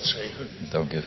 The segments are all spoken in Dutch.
Zeker. Dank u.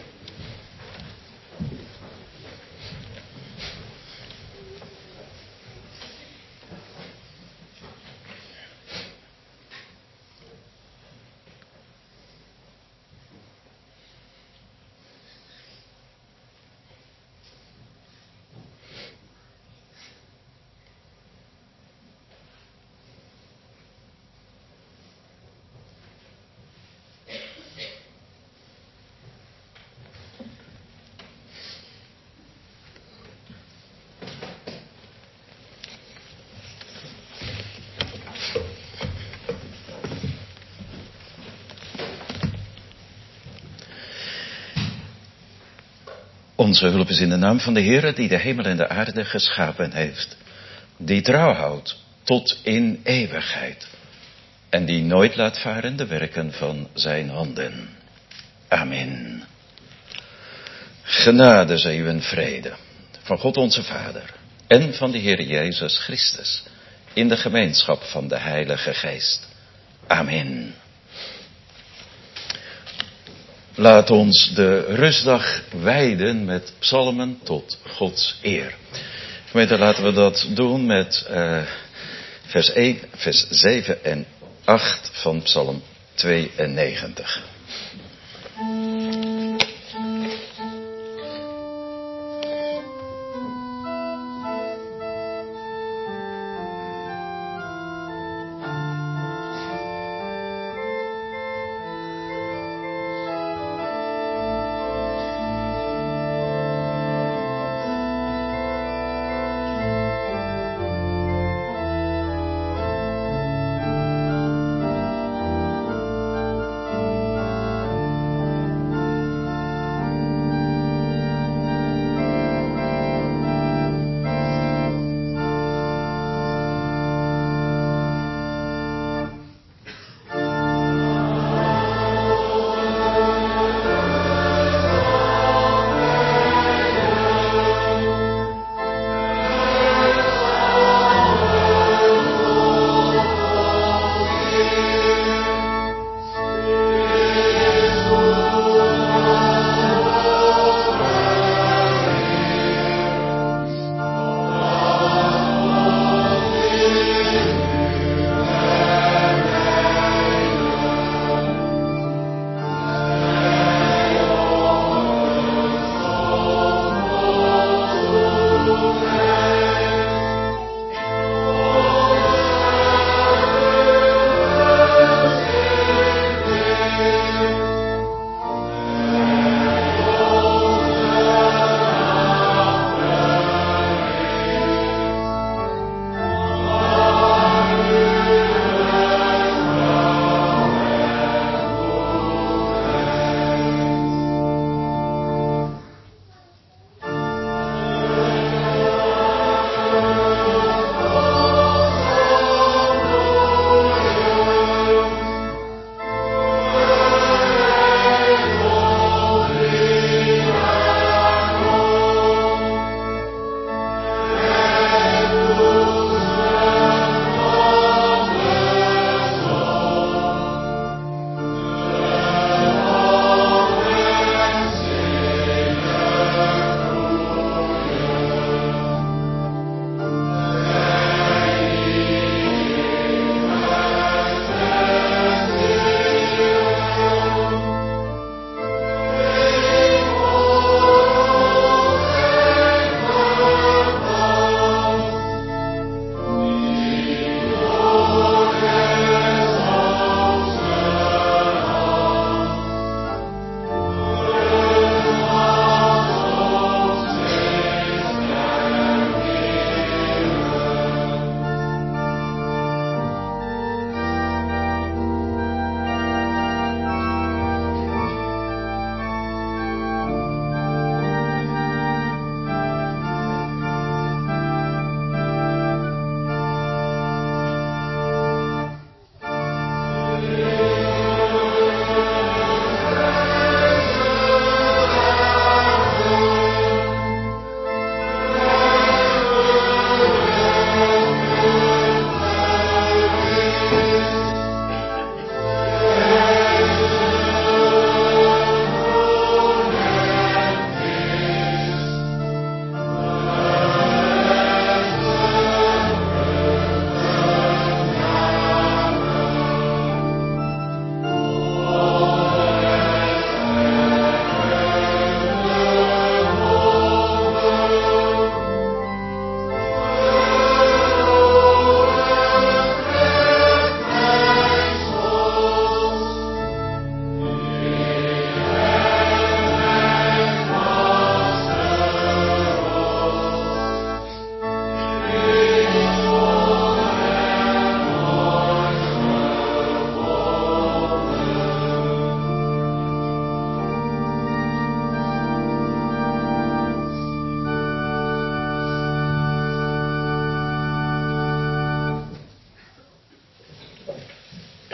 Onze hulp is in de naam van de Heere die de hemel en de aarde geschapen heeft. Die trouw houdt tot in eeuwigheid. En die nooit laat varen de werken van zijn handen. Amen. Genade zij u en vrede. Van God onze Vader. En van de Heer Jezus Christus. In de gemeenschap van de Heilige Geest. Amen. Laat ons de rustdag wijden met psalmen tot Gods eer. Gemeente, laten we dat doen met vers 1, vers 7 en 8 van psalm 92.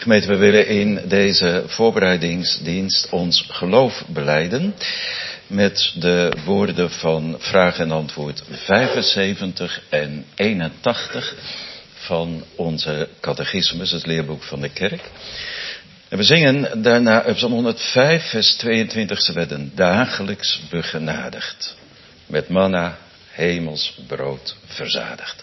Gemeente, we willen in deze voorbereidingsdienst ons geloof belijden met de woorden van vraag en antwoord 75 en 81 van onze catechismus, het leerboek van de kerk. En we zingen daarna op Psalm 105, vers 22, ze werden dagelijks begenadigd, met manna, hemels brood verzadigd.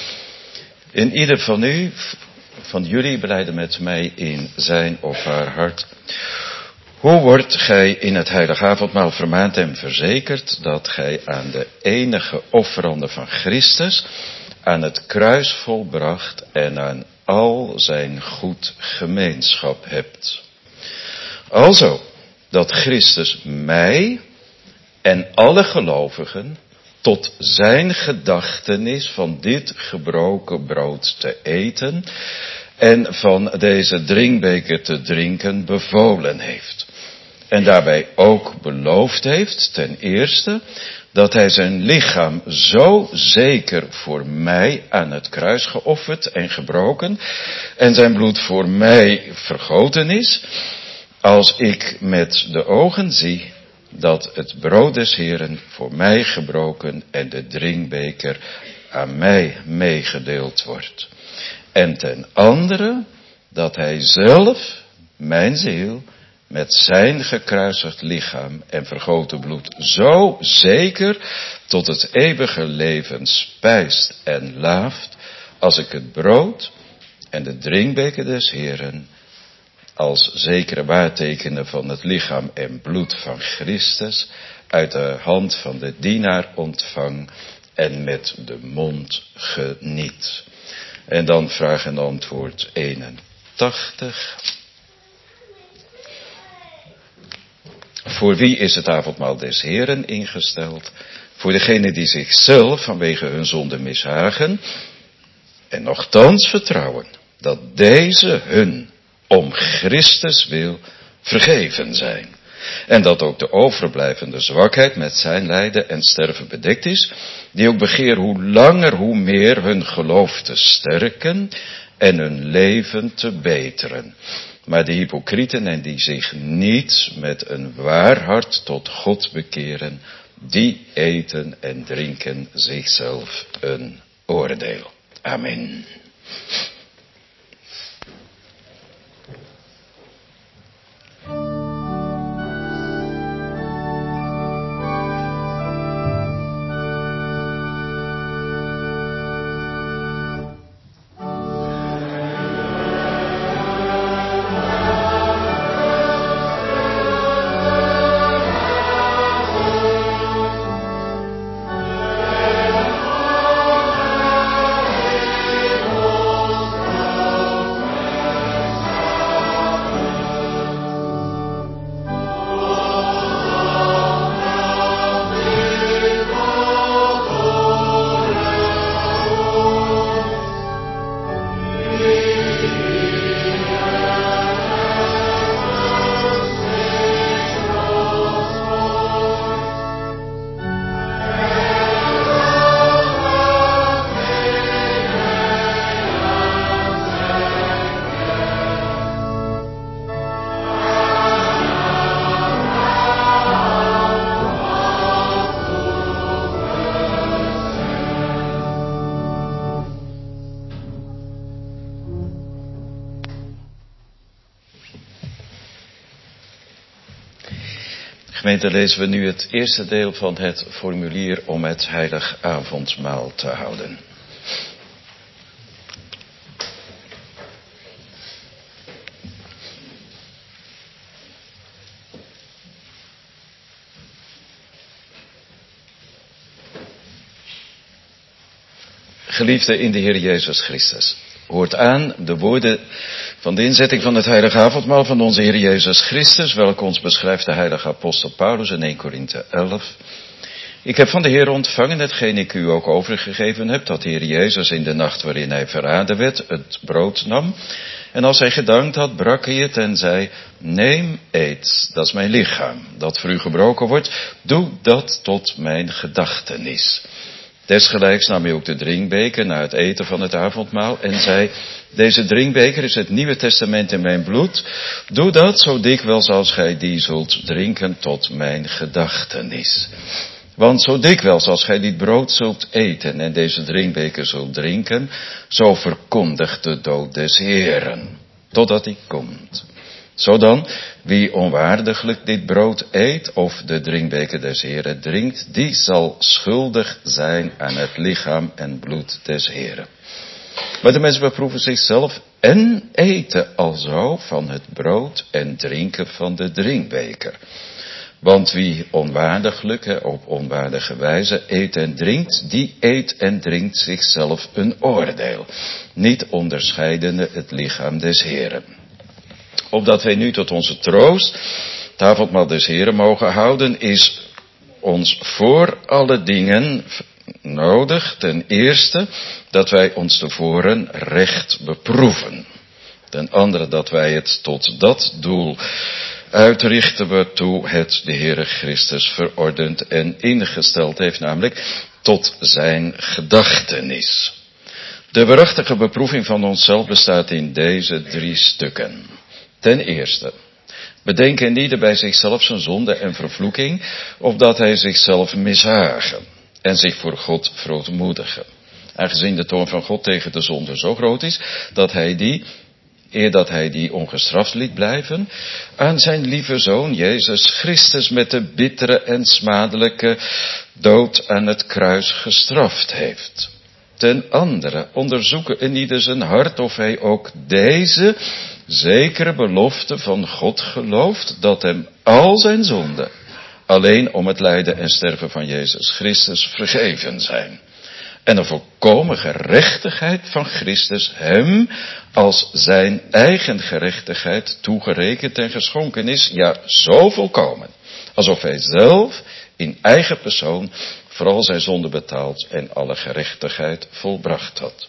In ieder van u, van jullie, belijden met mij in zijn of haar hart. Hoe wordt gij in het heilige avondmaal vermaand en verzekerd dat gij aan de enige offerande van Christus, aan het kruis volbracht en aan al zijn goed gemeenschap hebt. Alzo, dat Christus mij en alle gelovigen tot zijn gedachtenis van dit gebroken brood te eten en van deze drinkbeker te drinken bevolen heeft. En daarbij ook beloofd heeft, ten eerste, dat hij zijn lichaam zo zeker voor mij aan het kruis geofferd en gebroken en zijn bloed voor mij vergoten is, als ik met de ogen zie dat het brood des Heeren voor mij gebroken en de drinkbeker aan mij meegedeeld wordt. En ten andere, dat hij zelf, mijn ziel, met zijn gekruisigd lichaam en vergoten bloed zo zeker tot het eeuwige leven spijst en laaft, als ik het brood en de drinkbeker des Heeren als zekere waartekenen van het lichaam en bloed van Christus uit de hand van de dienaar ontvang en met de mond geniet. En dan vraag en antwoord 81. Voor wie is het avondmaal des Heeren ingesteld? Voor degenen die zichzelf vanwege hun zonde mishagen en nochtans vertrouwen dat deze hun om Christus wil vergeven zijn. En dat ook de overblijvende zwakheid met zijn lijden en sterven bedekt is, die ook begeer hoe langer hoe meer hun geloof te sterken en hun leven te beteren. Maar de hypocrieten en die zich niet met een waar hart tot God bekeren, die eten en drinken zichzelf een oordeel. Amen. Gemeente, lezen we nu het eerste deel van het formulier om het heilig avondmaal te houden. Geliefden in de Heer Jezus Christus, hoort aan de woorden van de inzetting van het heilige avondmaal van onze Heer Jezus Christus, welke ons beschrijft de heilige apostel Paulus in 1 Korinthe 11. Ik heb van de Heer ontvangen hetgeen ik u ook overgegeven heb, dat de Heer Jezus in de nacht waarin hij verraden werd, het brood nam. En als hij gedankt had, brak hij het en zei, neem, eet, dat is mijn lichaam, dat voor u gebroken wordt, doe dat tot mijn gedachtenis. Desgelijks nam hij ook de drinkbeker na het eten van het avondmaal en zei: deze drinkbeker is het Nieuwe Testament in mijn bloed. Doe dat zo dikwijls als gij die zult drinken tot mijn gedachtenis. Want zo dikwijls als gij dit brood zult eten en deze drinkbeker zult drinken, zo verkondigt de dood des Heeren, totdat hij komt. Zodan, wie onwaardiglijk dit brood eet of de drinkbeker des Heeren drinkt, die zal schuldig zijn aan het lichaam en bloed des Heeren. Maar de mensen beproeven zichzelf en eten alzo van het brood en drinken van de drinkbeker. Want wie onwaardiglijk, op onwaardige wijze eet en drinkt, die eet en drinkt zichzelf een oordeel, niet onderscheidende het lichaam des Heeren. Opdat wij nu tot onze troost het avondmaal des Heeren mogen houden, is ons voor alle dingen nodig, ten eerste, dat wij ons tevoren recht beproeven. Ten andere, dat wij het tot dat doel uitrichten waartoe het de Heere Christus verordend en ingesteld heeft, namelijk tot zijn gedachtenis. De waarachtige beproeving van onszelf bestaat in deze 3 stukken. Ten eerste, bedenken in ieder bij zichzelf zijn zonde en vervloeking, opdat hij zichzelf mishagen en zich voor God verootmoedigen. Aangezien de toorn van God tegen de zonde zo groot is, dat hij die, eer dat hij die ongestraft liet blijven, aan zijn lieve Zoon Jezus Christus met de bittere en smadelijke dood aan het kruis gestraft heeft. Ten andere, onderzoeken in ieder zijn hart of hij ook deze zekere belofte van God gelooft, dat hem al zijn zonden alleen om het lijden en sterven van Jezus Christus vergeven zijn. En de volkomen gerechtigheid van Christus hem als zijn eigen gerechtigheid toegerekend en geschonken is, ja, zo volkomen, alsof hij zelf in eigen persoon vooral zijn zonde betaald en alle gerechtigheid volbracht had.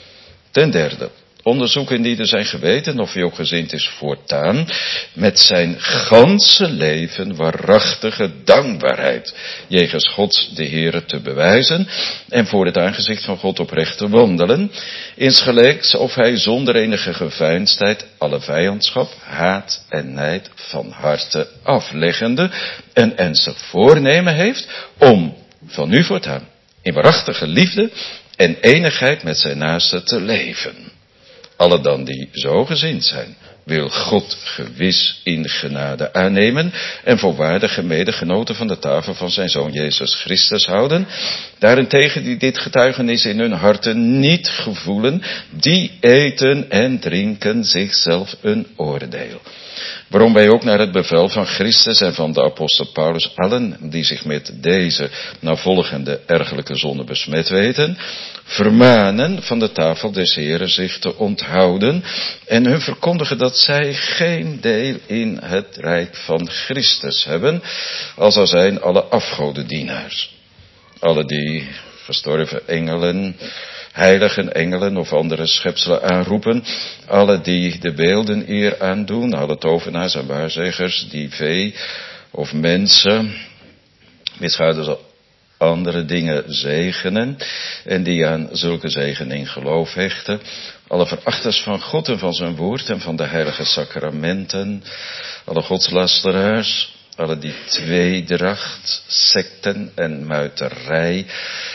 Ten derde, onderzoek in ieder zijn geweten of hij ook gezind is voortaan met zijn ganse leven waarachtige dankbaarheid jegens God de Heere te bewijzen en voor het aangezicht van God oprecht te wandelen, insgelijks of hij zonder enige geveinsdheid alle vijandschap, haat en nijd van harte afleggende een ernstig voornemen heeft om van nu voortaan in waarachtige liefde en enigheid met zijn naaste te leven. Alle dan die zo gezind zijn, wil God gewis in genade aannemen en voor waardige medegenoten van de tafel van zijn Zoon Jezus Christus houden. Daarentegen die dit getuigenis in hun harten niet gevoelen, die eten en drinken zichzelf een oordeel. Waarom wij ook naar het bevel van Christus en van de apostel Paulus allen die zich met deze navolgende ergelijke zonde besmet weten, vermanen van de tafel des Heeren zich te onthouden en hun verkondigen dat zij geen deel in het rijk van Christus hebben, als er zijn alle afgodendienaars. Alle die gestorven engelen, heiligen engelen of andere schepselen aanroepen, alle die de beelden eer aandoen, alle tovenaars en waarzeggers, die vee of mensen, misgaarders andere dingen zegenen en die aan zulke zegening geloof hechten, alle verachters van God en van zijn woord en van de heilige sacramenten, alle godslasteraars, alle die tweedracht, secten en muiterij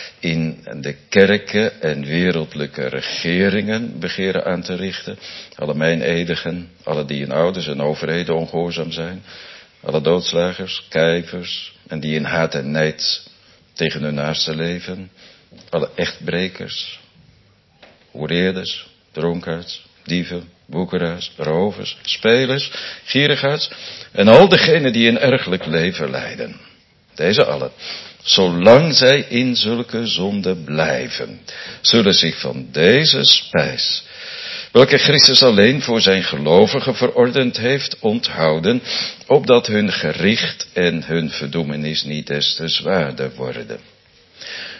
in de kerken en wereldlijke regeringen begeren aan te richten, alle meineedigen, alle die in ouders en overheden ongehoorzaam zijn, alle doodslagers, kijvers en die in haat en nijd tegen hun naaste leven, alle echtbrekers, hoereerders, dronkaards, dieven, woekeraars, rovers, spelers, gierigaards en al degenen die een ergelijk leven leiden. Deze allen, zolang zij in zulke zonde blijven, zullen zich van deze spijs, welke Christus alleen voor zijn gelovigen verordend heeft, onthouden, opdat hun gericht en hun verdoemenis niet des te zwaarder worden.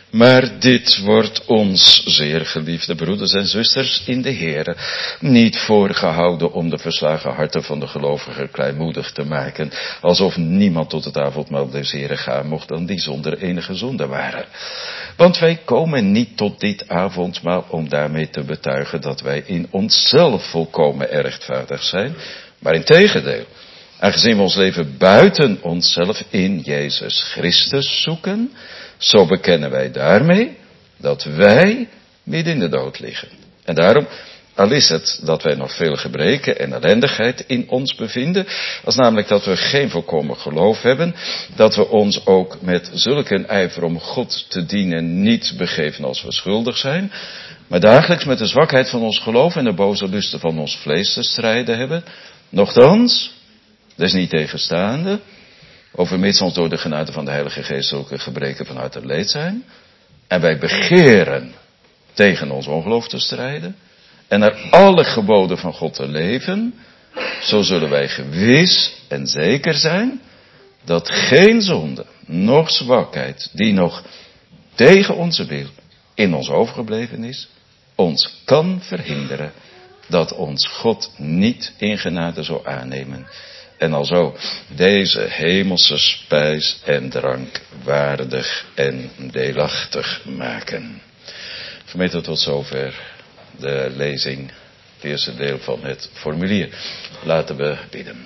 Maar dit wordt ons, zeer geliefde broeders en zusters in de Here, niet voorgehouden om de verslagen harten van de gelovigen kleinmoedig te maken, alsof niemand tot het avondmaal des Heren gaan mocht dan die zonder enige zonde waren. Want wij komen niet tot dit avondmaal om daarmee te betuigen dat wij in onszelf volkomen rechtvaardig zijn, maar integendeel, aangezien we ons leven buiten onszelf in Jezus Christus zoeken, zo bekennen wij daarmee dat wij midden in de dood liggen. En daarom, al is het dat wij nog veel gebreken en ellendigheid in ons bevinden, als namelijk dat we geen volkomen geloof hebben, dat we ons ook met zulk een ijver om God te dienen niet begeven als we schuldig zijn, maar dagelijks met de zwakheid van ons geloof en de boze lusten van ons vlees te strijden hebben, nochtans, dus niet tegenstaande, overmits ons door de genade van de Heilige Geest zulke gebreken van harte leed zijn, en wij begeren tegen ons ongeloof te strijden, en naar alle geboden van God te leven, zo zullen wij gewis en zeker zijn, dat geen zonde, noch zwakheid, die nog tegen onze wil in ons overgebleven is, ons kan verhinderen dat ons God niet in genade zal aannemen. En alzo deze hemelse spijs en drank waardig en deelachtig maken. Gemeente, tot zover de lezing, het eerste deel van het formulier. Laten we bidden.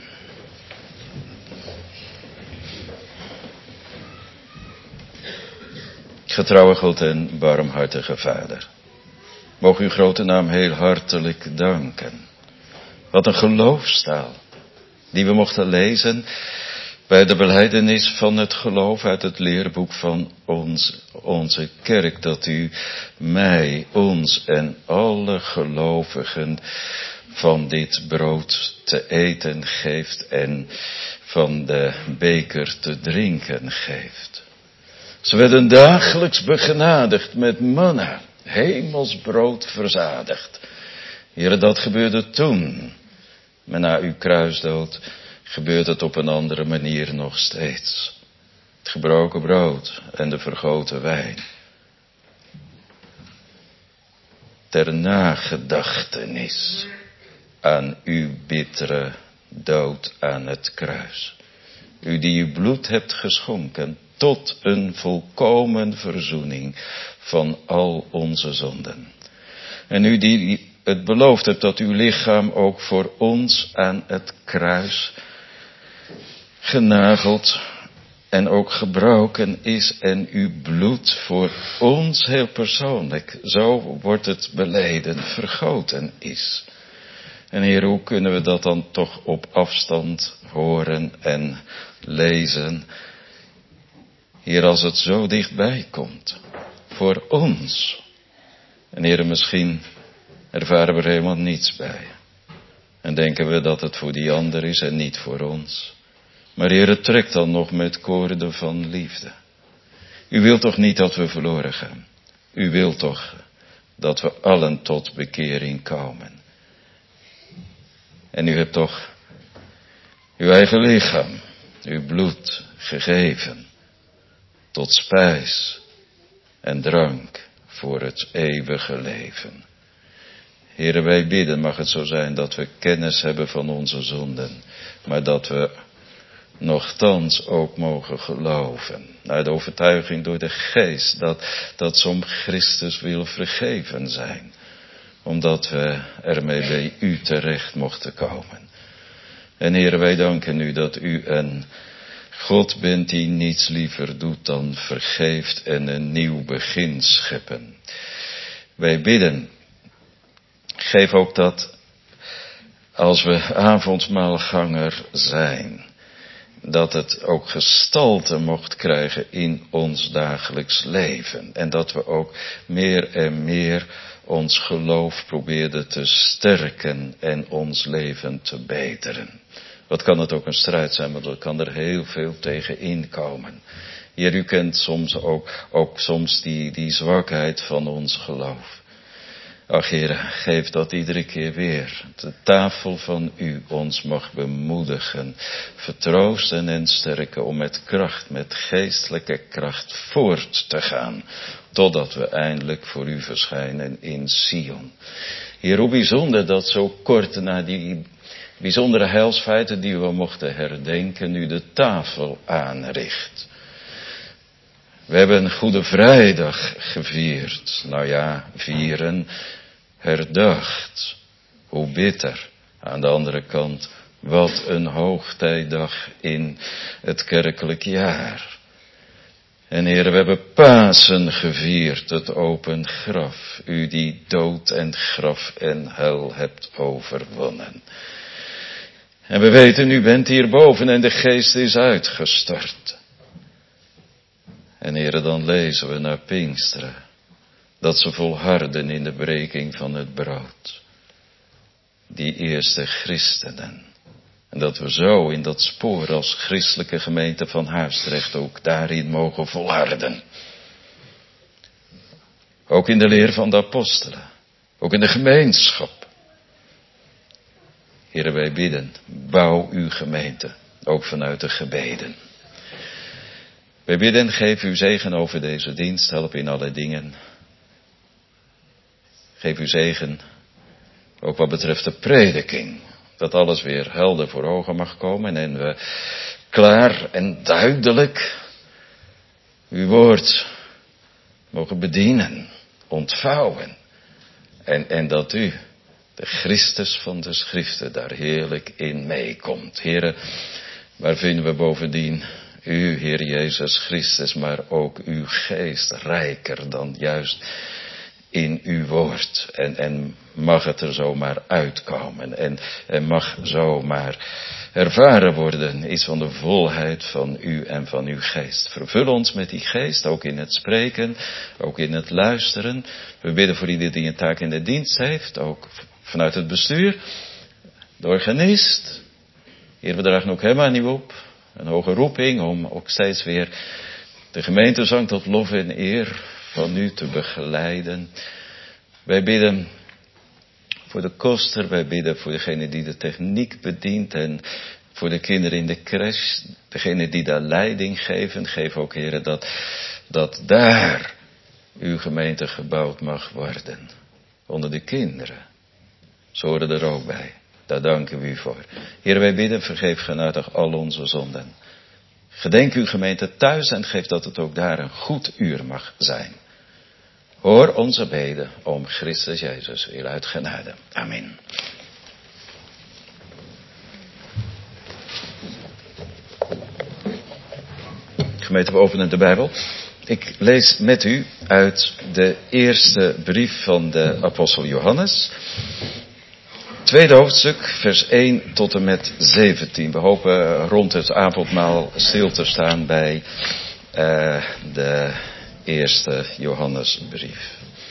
Getrouwe God en barmhartige Vader, mogen uw grote naam heel hartelijk danken. Wat een geloofstaal die we mochten lezen bij de belijdenis van het geloof uit het leerboek van onze kerk, dat u mij, ons en alle gelovigen van dit brood te eten geeft en van de beker te drinken geeft. Ze werden dagelijks begenadigd met manna, hemels brood verzadigd. Heere, dat gebeurde toen. Maar na uw kruisdood gebeurt het op een andere manier nog steeds. Het gebroken brood en de vergoten wijn. Ter nagedachtenis aan uw bittere dood aan het kruis. U die uw bloed hebt geschonken tot een volkomen verzoening van al onze zonden. En u die het beloofd hebt dat uw lichaam ook voor ons aan het kruis genageld en ook gebroken is en uw bloed voor ons heel persoonlijk, zo wordt het beleden, vergoten is. En Heer, hoe kunnen we dat dan toch op afstand horen en lezen? Heer, als het zo dichtbij komt, voor ons. En Heer, misschien ervaren we er helemaal niets bij. En denken we dat het voor die ander is en niet voor ons. Maar Heer, trekt dan nog met koorden van liefde. U wilt toch niet dat we verloren gaan? U wilt toch dat we allen tot bekering komen? En u hebt toch uw eigen lichaam, uw bloed gegeven tot spijs en drank voor het eeuwige leven. Heere, wij bidden, mag het zo zijn dat we kennis hebben van onze zonden, maar dat we nochtans ook mogen geloven, naar de overtuiging door de Geest, dat ze om Christus wil vergeven zijn, omdat we ermee bij u terecht mochten komen. En Heere, wij danken u dat u een God bent die niets liever doet dan vergeeft en een nieuw begin scheppen. Wij bidden, geef ook dat als we avondmaalganger zijn, dat het ook gestalte mocht krijgen in ons dagelijks leven. En dat we ook meer en meer ons geloof probeerden te sterken en ons leven te beteren. Wat kan het ook een strijd zijn, maar er kan er heel veel tegen inkomen. Heer, u kent soms ook soms die zwakheid van ons geloof. Ach Heere, geef dat iedere keer weer de tafel van u ons mag bemoedigen, vertroosten en sterken om met kracht, met geestelijke kracht voort te gaan, totdat we eindelijk voor u verschijnen in Sion. Heer, hoe bijzonder dat zo kort na die bijzondere heilsfeiten die we mochten herdenken, u de tafel aanricht. We hebben Goede Vrijdag gevierd. Nou ja, vieren, herdacht. Hoe bitter. Aan de andere kant, wat een hoogtijdag in het kerkelijk jaar. En Heer, we hebben Pasen gevierd, het open graf. U die dood en graf en hel hebt overwonnen. En we weten, u bent hierboven en de geest is uitgestort. En Heere, dan lezen we naar Pinksteren, dat ze volharden in de breking van het brood. Die eerste christenen. En dat we zo in dat spoor als christelijke gemeente van Haastrecht ook daarin mogen volharden. Ook in de leer van de apostelen. Ook in de gemeenschap. Heere, wij bidden, bouw uw gemeente, ook vanuit de gebeden. Wij bidden, geef uw zegen over deze dienst, help in alle dingen. Geef uw zegen, ook wat betreft de prediking, dat alles weer helder voor ogen mag komen en we klaar en duidelijk uw woord mogen bedienen, ontvouwen. En dat u, de Christus van de Schriften, daar heerlijk in meekomt. Heere, waar vinden we bovendien u, Heer Jezus Christus, maar ook uw geest rijker dan juist in uw woord. En mag het er zomaar uitkomen. En mag zomaar ervaren worden iets van de volheid van u en van uw geest. Vervul ons met die geest, ook in het spreken, ook in het luisteren. We bidden voor ieder die een taak in de dienst heeft, ook vanuit het bestuur, de organist. Heer, we dragen ook hem aan u op. Een hoge roeping om ook steeds weer de gemeentezang tot lof en eer van u te begeleiden. Wij bidden voor de koster, wij bidden voor degene die de techniek bedient en voor de kinderen in de crash, degene die daar leiding geven. Geef ook, Heer, dat daar uw gemeente gebouwd mag worden. Onder de kinderen. Ze horen er ook bij. Daar danken we u voor. Heer, wij bidden, vergeef genadig al onze zonden. Gedenk uw gemeente thuis en geef dat het ook daar een goed uur mag zijn. Hoor onze beden om Christus Jezus wil uit genade. Amen. Gemeente, we openen de Bijbel. Ik lees met u uit de eerste brief van de apostel Johannes. Tweede hoofdstuk, vers 1 tot en met 17. We hopen rond het avondmaal stil te staan bij de eerste Johannesbrief.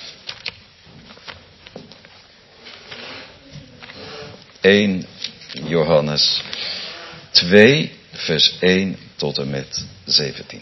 (1 Johannes 2, vers 1 tot en met 17.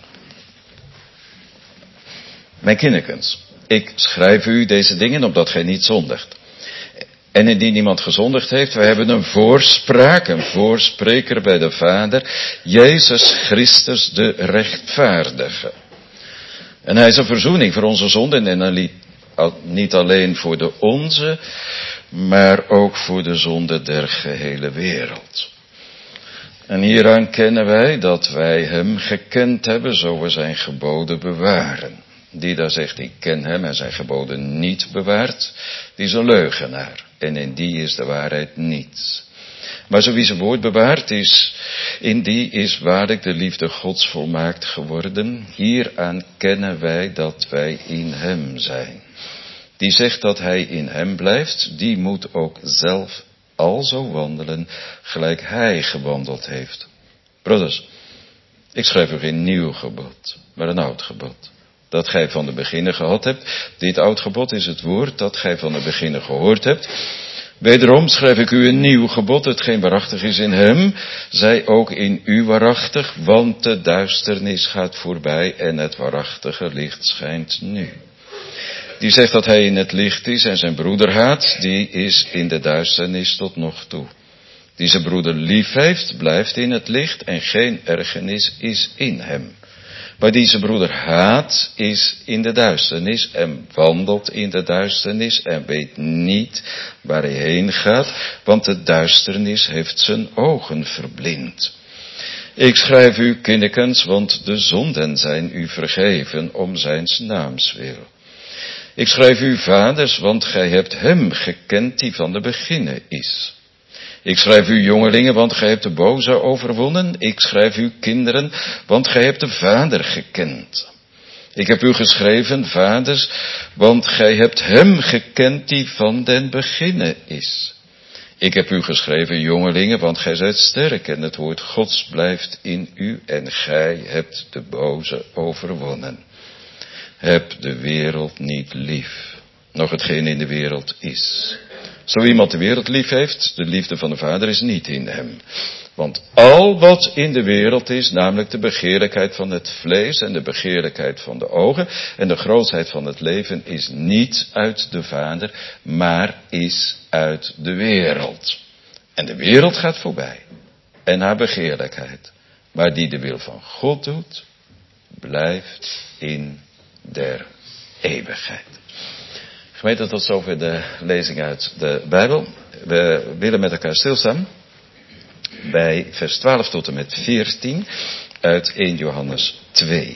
Mijn kinderkens, ik schrijf u deze dingen opdat gij niet zondigt. En indien iemand gezondigd heeft, wij hebben een voorspraak, een voorspreker bij de Vader, Jezus Christus de rechtvaardige. En hij is een verzoening voor onze zonden en niet alleen voor de onze, maar ook voor de zonde der gehele wereld. En hieraan kennen wij dat wij hem gekend hebben, zo we zijn geboden bewaren. Die daar zegt, ik ken hem en zijn geboden niet bewaart, die is een leugenaar. En in die is de waarheid niet. Maar zo wie zijn woord bewaart is, in die is waarlijk de liefde Gods volmaakt geworden. Hieraan kennen wij dat wij in hem zijn. Die zegt dat hij in hem blijft, die moet ook zelf alzo wandelen, gelijk hij gewandeld heeft. Broeders, ik schrijf u geen nieuw gebod, maar een oud gebod. Dat gij van de beginnen gehad hebt. Dit oud gebod is het woord dat gij van de beginnen gehoord hebt. Wederom schrijf ik u een nieuw gebod, hetgeen waarachtig is in hem, zij ook in u waarachtig, want de duisternis gaat voorbij en het waarachtige licht schijnt nu. die zegt dat hij in het licht is en zijn broeder haat, die is in de duisternis tot nog toe. Die zijn broeder lief heeft, blijft in het licht en geen ergernis is in hem. Maar die zijn broeder haat, is in de duisternis en wandelt in de duisternis en weet niet waar hij heen gaat, want de duisternis heeft zijn ogen verblind. Ik schrijf u, kindekens, want de zonden zijn u vergeven om zijns naams wil. Ik schrijf u, vaders, want gij hebt hem gekend die van de beginnen is. Ik schrijf u, jongelingen, want gij hebt de boze overwonnen. Ik schrijf u, kinderen, want gij hebt de Vader gekend. Ik heb u geschreven, vaders, want gij hebt hem gekend die van den beginnen is. Ik heb u geschreven, jongelingen, want gij zijt sterk en het woord Gods blijft in u en gij hebt de boze overwonnen. Heb de wereld niet lief, nog hetgeen in de wereld is. Zo iemand de wereld lief heeft, de liefde van de Vader is niet in hem. Want al wat in de wereld is, namelijk de begeerlijkheid van het vlees en de begeerlijkheid van de ogen en de grootheid van het leven, is niet uit de Vader, maar is uit de wereld. En de wereld gaat voorbij en haar begeerlijkheid. Maar die de wil van God doet, blijft in der eeuwigheid. Gemeente, tot zover de lezing uit de Bijbel. We willen met elkaar stilstaan bij vers 12 tot en met 14 uit 1 Johannes 2.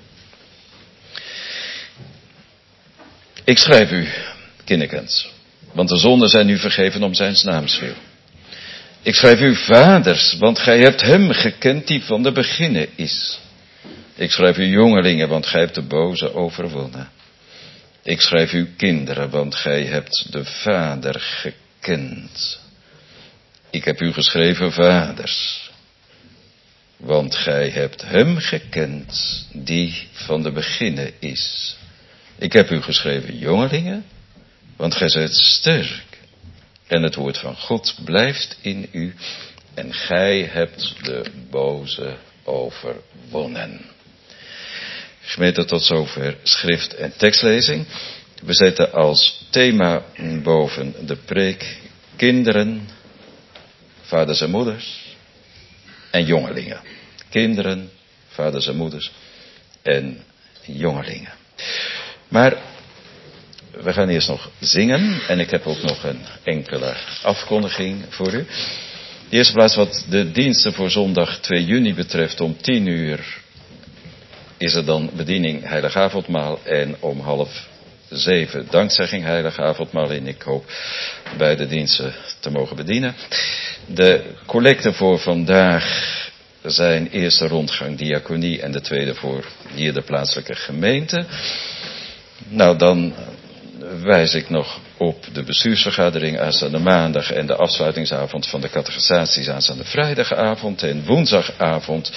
Ik schrijf u, kindekens, want de zonden zijn u vergeven om zijns naams wil. Ik schrijf u, vaders, want gij hebt hem gekend die van de beginnen is. Ik schrijf u, jongelingen, want gij hebt de boze overwonnen. Ik schrijf u, kinderen, want gij hebt de Vader gekend. Ik heb u geschreven, vaders, want gij hebt hem gekend die van de beginnen is. Ik heb u geschreven, jongelingen, want gij zijt sterk en het woord van God blijft in u en gij hebt de boze overwonnen. Gemeente, tot zover schrift- en tekstlezing. We zetten als thema boven de preek kinderen, vaders en moeders en jongelingen. Kinderen, vaders en moeders en jongelingen. Maar we gaan eerst nog zingen en ik heb ook nog een enkele afkondiging voor u. De eerste plaats wat de diensten voor zondag 2 juni betreft, om 10 uur is er dan bediening Heilig Avondmaal en om 6:30 dankzegging Heilig Avondmaal. En ik hoop beide diensten te mogen bedienen. De collecten voor vandaag zijn eerste rondgang diaconie en de tweede voor hier de plaatselijke gemeente. Nou, dan wijs ik nog op de bestuursvergadering aanstaande maandag en de afsluitingsavond van de catechisaties aanstaande vrijdagavond en woensdagavond.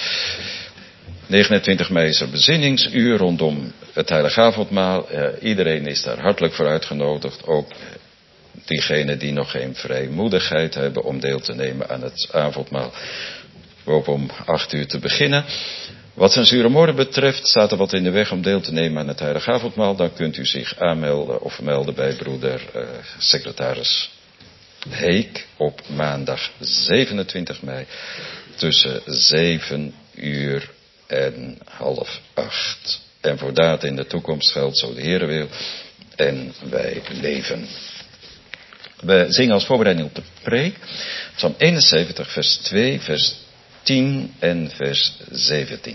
29 mei is er bezinningsuur rondom het Heilige Avondmaal. Iedereen is daar hartelijk voor uitgenodigd. Ook diegenen die nog geen vrijmoedigheid hebben om deel te nemen aan het avondmaal. We hopen om 8 uur te beginnen. Wat Censuremorde betreft staat er wat in de weg om deel te nemen aan het Heilige Avondmaal. Dan kunt u zich aanmelden of melden bij broeder secretaris Heek op maandag 27 mei tussen 7 uur en 7:30. En voor daad in de toekomst geldt, zo de Heere wil en wij leven. We zingen als voorbereiding op de preek Psalm 71 vers 2, vers 10 en vers 17.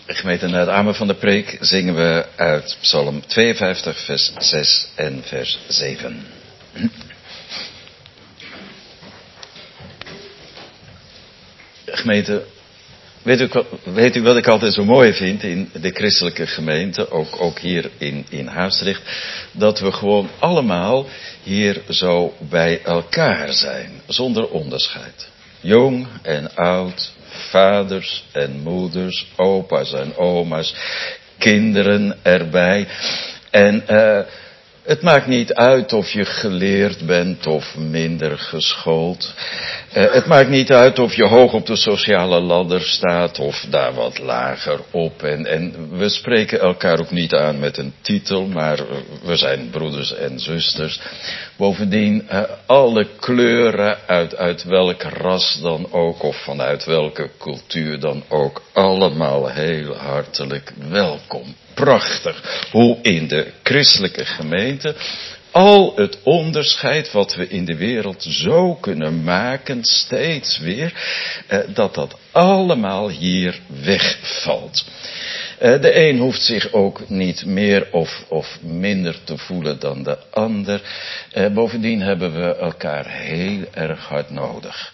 Gemeente, na het amen van de preek zingen we uit Psalm 52, vers 6 en vers 7. Gemeente, weet u wat ik altijd zo mooi vind in de christelijke gemeente, ook hier in Haastrecht, dat we gewoon allemaal hier zo bij elkaar zijn, zonder onderscheid. Jong en oud, vaders en moeders, opa's en oma's, kinderen erbij. En het maakt niet uit of je geleerd bent of minder geschoold. Het maakt niet uit of je hoog op de sociale ladder staat of daar wat lager op. En we spreken elkaar ook niet aan met een titel, maar we zijn broeders en zusters. Bovendien, alle kleuren uit welk ras dan ook of vanuit welke cultuur dan ook, allemaal heel hartelijk welkom. Prachtig hoe in de christelijke gemeente al het onderscheid wat we in de wereld zo kunnen maken, steeds weer, dat allemaal hier wegvalt. De een hoeft zich ook niet meer of minder te voelen dan de ander. Bovendien hebben we elkaar heel erg hard nodig.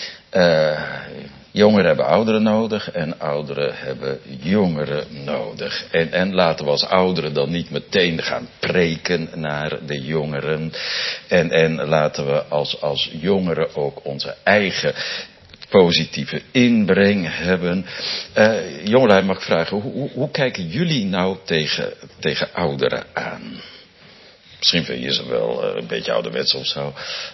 Jongeren hebben ouderen nodig en ouderen hebben jongeren nodig. En laten we als ouderen dan niet meteen gaan preken naar de jongeren. En laten we als jongeren ook onze eigen positieve inbreng hebben. Jongelui, mag ik vragen, hoe kijken jullie nou tegen ouderen aan? Misschien vind je ze wel een beetje ouderwets of zo.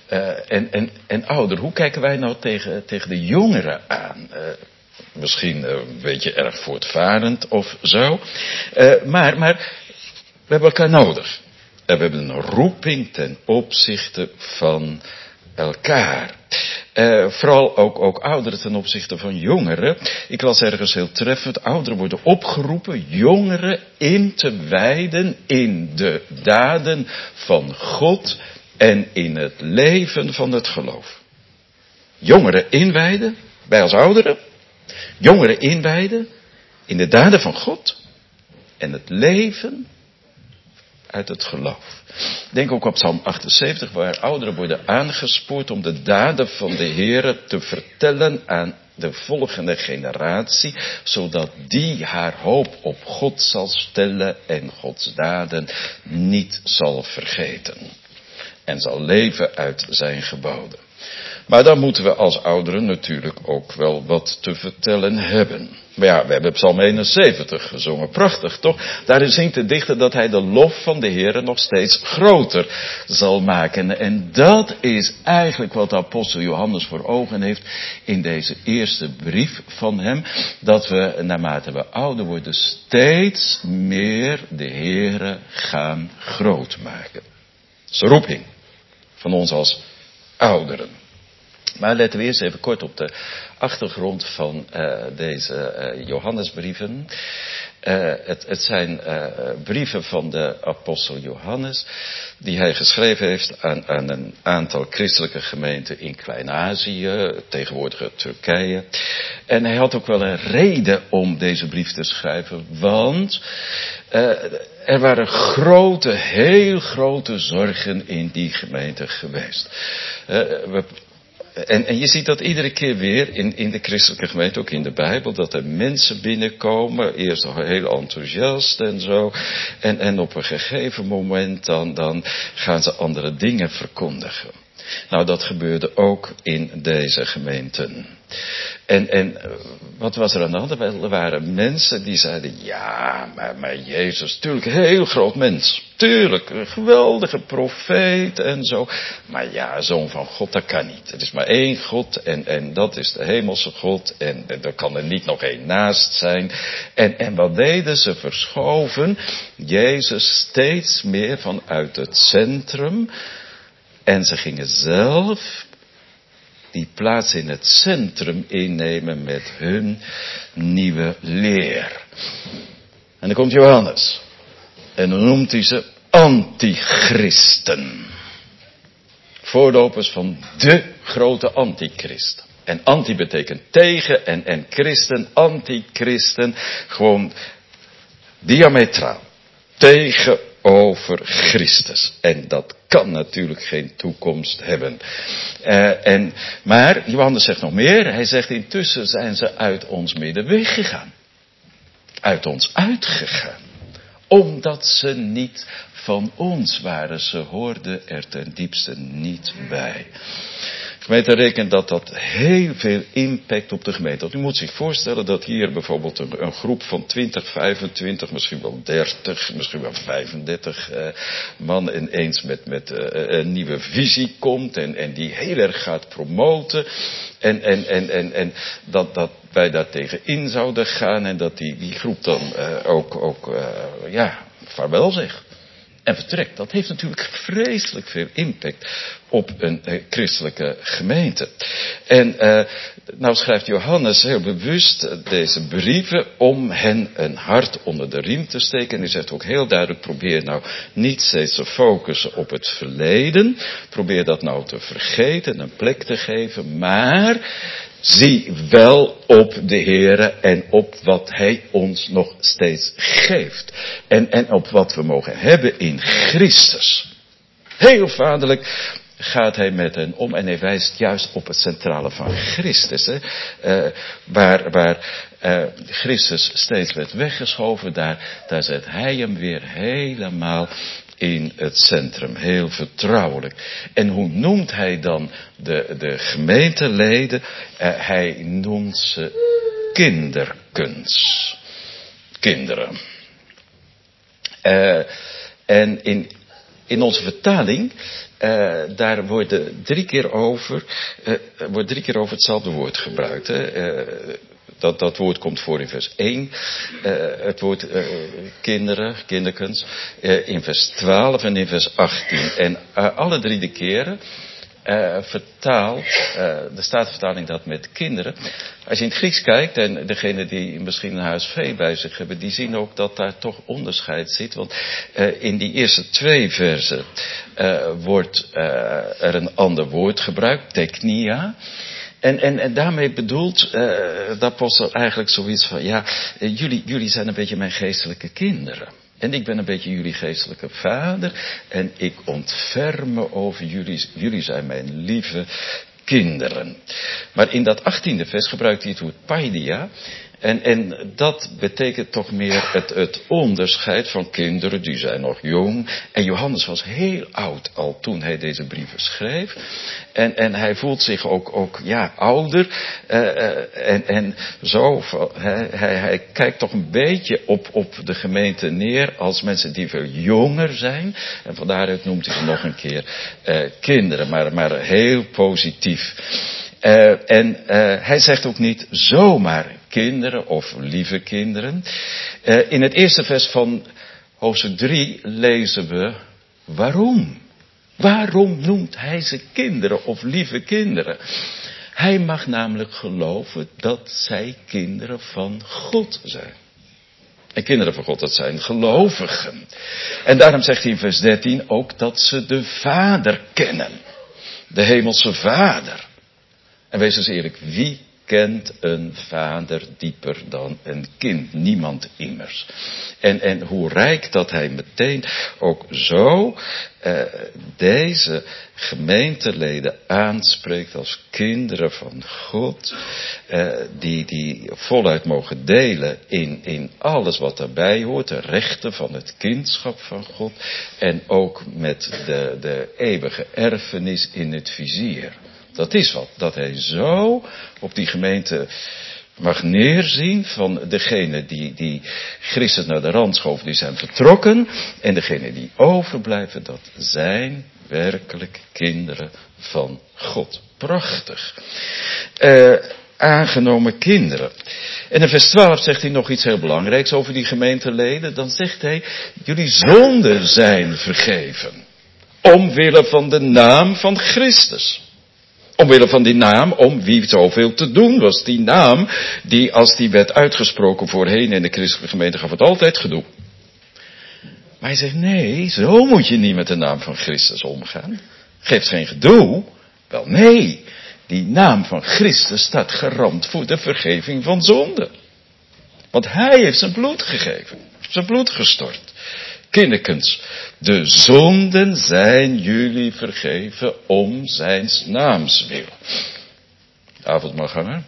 En ouder, hoe kijken wij nou tegen de jongeren aan? Misschien een beetje erg voortvarend of zo. Maar we hebben elkaar nodig. En we hebben een roeping ten opzichte van elkaar. Vooral ook ouderen ten opzichte van jongeren. Ik las ergens heel treffend, ouderen worden opgeroepen jongeren in te wijden in de daden van God en in het leven van het geloof. Jongeren inwijden, wij als ouderen, jongeren inwijden in de daden van God en het leven uit het geloof. Denk ook op Psalm 78, waar ouderen worden aangespoord om de daden van de Heere te vertellen aan de volgende generatie, zodat die haar hoop op God zal stellen en Gods daden niet zal vergeten. En zal leven uit zijn geboden. Maar dan moeten we als ouderen natuurlijk ook wel wat te vertellen hebben. Maar ja, we hebben Psalm 71 gezongen. Prachtig, toch? Daarin zingt de dichter dat hij de lof van de Heere nog steeds groter zal maken. En dat is eigenlijk wat de apostel Johannes voor ogen heeft in deze eerste brief van hem. Dat we, naarmate we ouder worden, steeds meer de Heere gaan groot maken. Dat is de roeping van ons als ouderen. Maar letten we eerst even kort op de achtergrond van deze Johannesbrieven. Het zijn brieven van de apostel Johannes, die hij geschreven heeft aan een aantal christelijke gemeenten in Klein-Azië, tegenwoordige Turkije. En hij had ook wel een reden om deze brief te schrijven, want er waren heel grote zorgen in die gemeente geweest. En je ziet dat iedere keer weer in de christelijke gemeente, ook in de Bijbel, dat er mensen binnenkomen, eerst nog heel enthousiast en zo, en op een gegeven moment dan gaan ze andere dingen verkondigen. Nou, dat gebeurde ook in deze gemeenten. En wat was er aan de hand? Er waren mensen die zeiden, ja, maar Jezus, tuurlijk, heel groot mens. Tuurlijk, een geweldige profeet en zo. Maar ja, zoon van God, dat kan niet. Er is maar één God en dat is de hemelse God. En er kan er niet nog één naast zijn. En wat deden ze? Verschoven Jezus steeds meer vanuit het centrum. En ze gingen zelf die plaats in het centrum innemen met hun nieuwe leer. En dan komt Johannes. En dan noemt hij ze antichristen. Voorlopers van de grote antichrist. En anti betekent tegen en christen, antichristen. Gewoon diametraal. Tegenover Christus. En dat kan natuurlijk geen toekomst hebben. Maar Johannes zegt nog meer. Hij zegt intussen zijn ze uit ons midden weggegaan. Uit ons uitgegaan. Omdat ze niet van ons waren. Ze hoorden er ten diepste niet bij. Gemeente rekent dat heel veel impact op de gemeente had. U moet zich voorstellen dat hier bijvoorbeeld een groep van 20, 25, misschien wel 30, misschien wel 35 man ineens met een nieuwe visie komt en die heel erg gaat promoten. En dat wij daar tegen in zouden gaan en dat die groep dan ook vaarwel zegt. En vertrekt. Dat heeft natuurlijk vreselijk veel impact op een christelijke gemeente. En nou schrijft Johannes heel bewust deze brieven om hen een hart onder de riem te steken. En hij zegt ook heel duidelijk, probeer nou niet steeds te focussen op het verleden. Probeer dat nou te vergeten, een plek te geven. Maar zie wel op de Heere en op wat Hij ons nog steeds geeft. En op wat we mogen hebben in Christus. Heel vaderlijk gaat Hij met hen om en Hij wijst juist op het centrale van Christus. Waar Christus steeds werd weggeschoven, daar zet Hij hem weer helemaal in het centrum, heel vertrouwelijk. En hoe noemt hij dan de gemeenteleden? Hij noemt ze kinderkens. Kinderen. En in onze vertaling, daar wordt drie keer over hetzelfde woord gebruikt. Dat woord komt voor in vers 1. Het woord kinderen, kinderkens. In vers 12 en in vers 18. En alle drie de keren vertaalt de Statenvertaling dat met kinderen. Als je in het Grieks kijkt, en degene die misschien een HSV bij zich hebben, die zien ook dat daar toch onderscheid zit. Want in die eerste 2 versen wordt er een ander woord gebruikt, teknia. En daarmee bedoelt de apostel eigenlijk zoiets van, ja, jullie zijn een beetje mijn geestelijke kinderen. En ik ben een beetje jullie geestelijke vader. En ik ontferm me over jullie. Jullie zijn mijn lieve kinderen. Maar in dat 18e vers gebruikt hij het woord paidia. En dat betekent toch meer het onderscheid van kinderen, die zijn nog jong. En Johannes was heel oud al toen hij deze brieven schreef. En hij voelt zich ook ouder. En zo, hij kijkt toch een beetje op de gemeente neer als mensen die veel jonger zijn. En van daaruit noemt hij ze nog een keer kinderen, maar heel positief. Hij zegt ook niet zomaar kinderen of lieve kinderen. In het eerste vers van hoofdstuk 3 lezen we waarom. Waarom noemt hij ze kinderen of lieve kinderen? Hij mag namelijk geloven dat zij kinderen van God zijn. En kinderen van God, dat zijn gelovigen. En daarom zegt hij in vers 13 ook dat ze de Vader kennen. De hemelse Vader. En wees eens eerlijk, wie kent een vader dieper dan een kind? Niemand immers. En hoe rijk dat hij meteen ook zo deze gemeenteleden aanspreekt als kinderen van God. Die voluit mogen delen in alles wat daarbij hoort. De rechten van het kindschap van God. En ook met de eeuwige erfenis in het vizier. Dat is wat, dat hij zo op die gemeente mag neerzien van degene die Christus naar de rand schoof, die zijn vertrokken. En degene die overblijven, dat zijn werkelijk kinderen van God. Prachtig. Aangenomen kinderen. En in vers 12 zegt hij nog iets heel belangrijks over die gemeenteleden. Dan zegt hij, jullie zonden zijn vergeven. Omwille van de naam van Christus. Omwille van die naam, om wie zoveel te doen was. Die naam, die als die werd uitgesproken voorheen in de christelijke gemeente, gaf het altijd gedoe. Maar hij zegt, nee, zo moet je niet met de naam van Christus omgaan. Geeft geen gedoe. Wel nee, Die naam van Christus staat geramd voor de vergeving van zonde. Want hij heeft zijn bloed gegeven. Zijn bloed gestort. Kinderkens, de zonden zijn jullie vergeven om zijn naams wil. Avondmaalganger.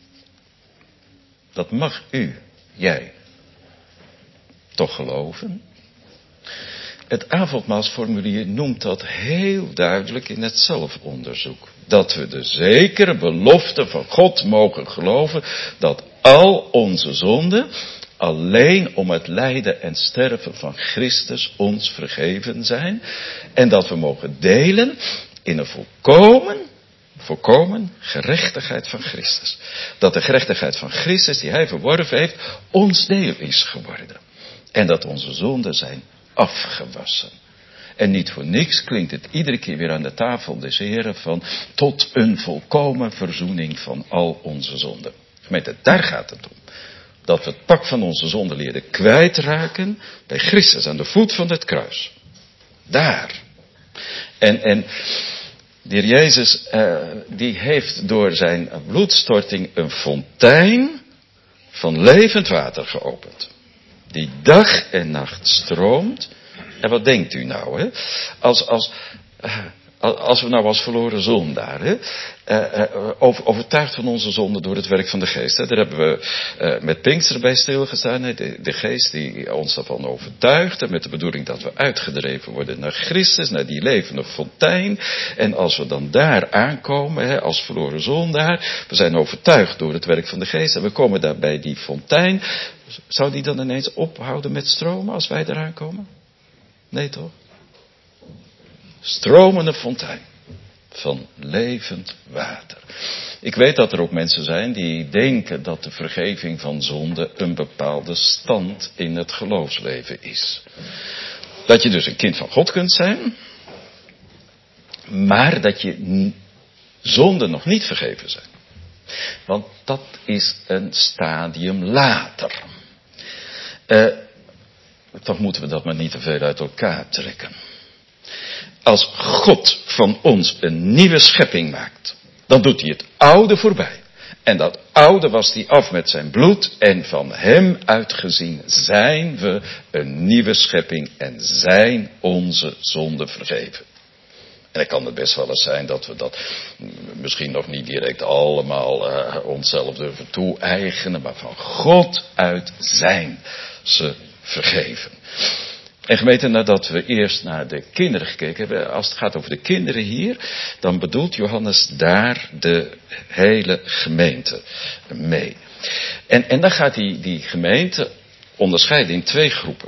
Dat mag u, jij, toch geloven? Het avondmaalsformulier noemt dat heel duidelijk in het zelfonderzoek. Dat we de zekere belofte van God mogen geloven dat al onze zonden alleen om het lijden en sterven van Christus ons vergeven zijn. En dat we mogen delen in een volkomen gerechtigheid van Christus. Dat de gerechtigheid van Christus die hij verworven heeft, ons deel is geworden. En dat onze zonden zijn afgewassen. En niet voor niks klinkt het iedere keer weer aan de tafel des Heren van tot een volkomen verzoening van al onze zonden. Gemeente, daar gaat het om. Dat we het pak van onze zonden leren kwijtraken bij Christus aan de voet van het kruis. Daar. En de Heer Jezus, die heeft door zijn bloedstorting een fontein van levend water geopend. Die dag en nacht stroomt. En wat denkt u nou, hè? Als we nou als verloren zondaren, overtuigd van onze zonde door het werk van de geest. Hè? Daar hebben we met Pinkster bij stilgestaan. Hè? De geest die ons daarvan overtuigt. En met de bedoeling dat we uitgedreven worden naar Christus, naar die levende fontein. En als we dan daar aankomen, hè, als verloren zondaar. We zijn overtuigd door het werk van de geest. En we komen daar bij die fontein. Zou die dan ineens ophouden met stromen als wij eraan komen? Nee toch? Stromende fontein van levend water. Ik weet dat er ook mensen zijn die denken dat de vergeving van zonde een bepaalde stand in het geloofsleven is. Dat je dus een kind van God kunt zijn, maar dat je zonden nog niet vergeven zijn. Want dat is een stadium later. Toch moeten we dat maar niet te veel uit elkaar trekken. Als God van ons een nieuwe schepping maakt, dan doet hij het oude voorbij. En dat oude was hij af met zijn bloed en van hem uitgezien zijn we een nieuwe schepping en zijn onze zonden vergeven. En dan kan het best wel eens zijn dat we dat misschien nog niet direct allemaal onszelf durven toe-eigenen, maar van God uit zijn ze vergeven. En gemeente, nadat we eerst naar de kinderen gekeken hebben, als het gaat over de kinderen hier, dan bedoelt Johannes daar de hele gemeente mee. En dan gaat die gemeente onderscheiden in twee groepen.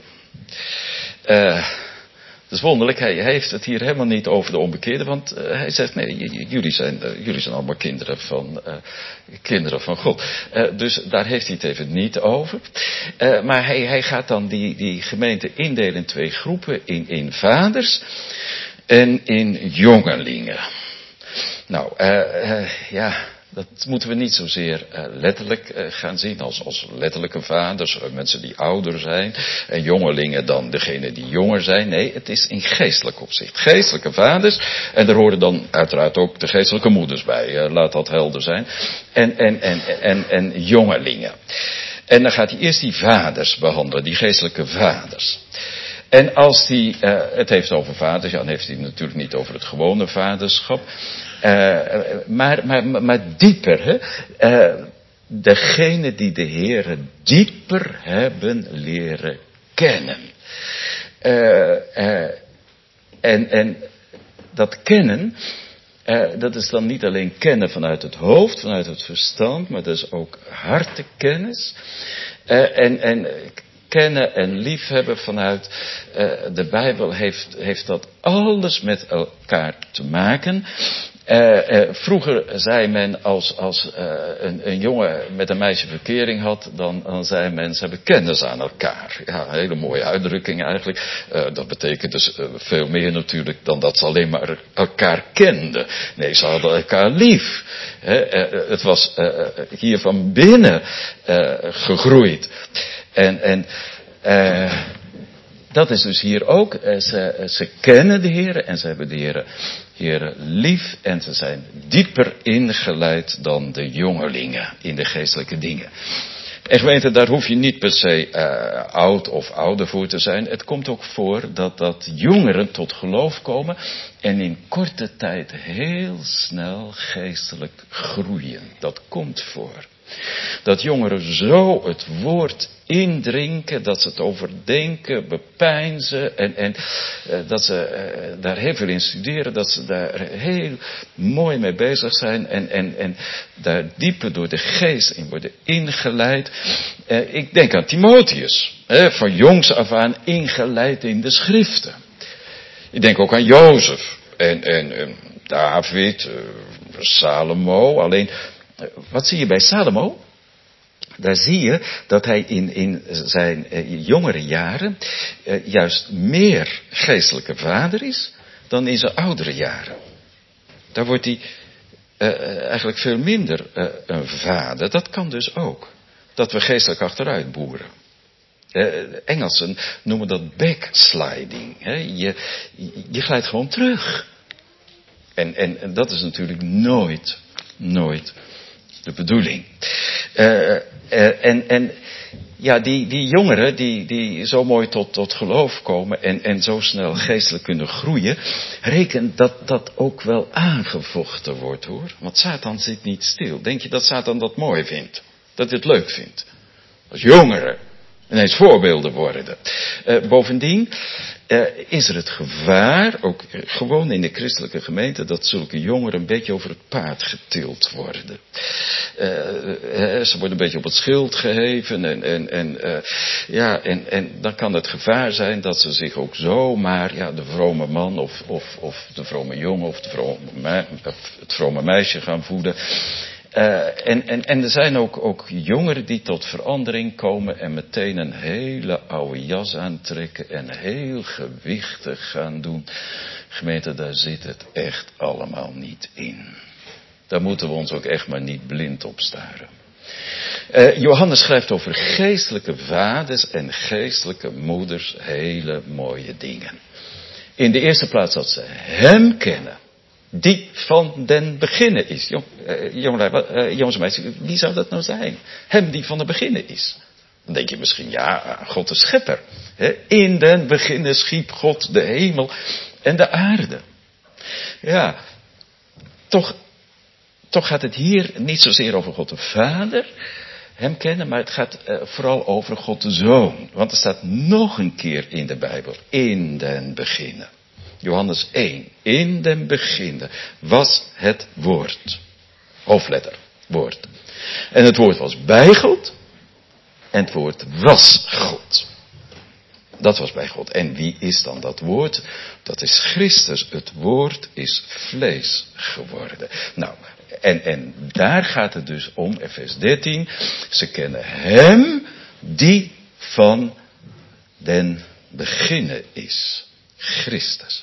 Dat is wonderlijk, hij heeft het hier helemaal niet over de onbekeerden, want hij zegt nee, jullie zijn allemaal kinderen van God. Dus daar heeft hij het even niet over. Maar hij gaat dan die gemeente indelen in twee groepen, in vaders en in jongelingen. Nou, dat moeten we niet zozeer letterlijk gaan zien als letterlijke vaders, mensen die ouder zijn. En jongelingen dan degene die jonger zijn. Nee, het is in geestelijk opzicht. Geestelijke vaders. En daar horen dan uiteraard ook de geestelijke moeders bij. Laat dat helder zijn. En jongelingen. En dan gaat hij eerst die vaders behandelen, die geestelijke vaders. En als hij het heeft over vaders, dan heeft hij het natuurlijk niet over het gewone vaderschap. Maar dieper, hè? Degene die de Heere dieper hebben leren kennen. En dat kennen, dat is dan niet alleen kennen vanuit het hoofd, vanuit het verstand, maar dat is ook hartekennis. En kennen en liefhebben vanuit de Bijbel heeft dat alles met elkaar te maken. Vroeger zei men als een jongen met een meisje verkering had, dan zei men ze hebben kennis aan elkaar. Ja, een hele mooie uitdrukking eigenlijk. Dat betekent dus veel meer natuurlijk dan dat ze alleen maar elkaar kenden. Nee, ze hadden elkaar lief. Het was hier van binnen gegroeid. En dat is dus hier ook. Ze kennen de Heer en ze hebben de Heer lief. En ze zijn dieper ingeleid dan de jongelingen in de geestelijke dingen. En gemeente, daar hoef je niet per se oud of ouder voor te zijn. Het komt ook voor dat jongeren tot geloof komen en in korte tijd heel snel geestelijk groeien. Dat komt voor. Dat jongeren zo het woord indrinken, dat ze het overdenken, bepeinzen en dat ze daar heel veel in studeren, dat ze daar heel mooi mee bezig zijn en daar dieper door de geest in worden ingeleid. Ik denk aan Timotheus, van jongs af aan ingeleid in de schriften. Ik denk ook aan Jozef en David, Salomo, alleen... Wat zie je bij Salomo? Daar zie je dat hij in zijn jongere jaren juist meer geestelijke vader is dan in zijn oudere jaren. Daar wordt hij eigenlijk veel minder een vader. Dat kan dus ook. Dat we geestelijk achteruit boeren. Engelsen noemen dat backsliding. Je glijdt gewoon terug. En dat is natuurlijk nooit de bedoeling. Die jongeren die zo mooi tot geloof komen en zo snel geestelijk kunnen groeien, reken dat ook wel aangevochten wordt, hoor. Want Satan zit niet stil. Denk je dat Satan dat mooi vindt? Dat hij het leuk vindt? Als jongeren ineens voorbeelden worden. Bovendien is er het gevaar, ook gewoon in de christelijke gemeente, dat zulke jongeren een beetje over het paard getild worden. Ze worden een beetje op het schild geheven en dan kan het gevaar zijn dat ze zich ook zomaar de vrome man of de vrome jongen of het vrome meisje gaan voeden. En er zijn ook jongeren die tot verandering komen en meteen een hele oude jas aantrekken en heel gewichtig gaan doen. Gemeente, daar zit het echt allemaal niet in. Daar moeten we ons ook echt maar niet blind op staren. Johannes schrijft over geestelijke vaders en geestelijke moeders hele mooie dingen. In de eerste plaats dat ze hem kennen. Die van den beginnen is. Jongens en meisjes, wie zou dat nou zijn? Hem die van den beginnen is. Dan denk je misschien, God de schepper. In den beginnen schiep God de hemel en de aarde. Ja, toch gaat het hier niet zozeer over God de Vader, hem kennen, maar het gaat vooral over God de Zoon. Want er staat nog een keer in de Bijbel, in den beginnen. Johannes 1. In den beginnen was het woord. Hoofdletter, woord. En het woord was bij God. En het woord was God. Dat was bij God. En wie is dan dat woord? Dat is Christus. Het woord is vlees geworden. Nou, en daar gaat het dus om, vers 13. Ze kennen hem die van den beginnen is. Christus.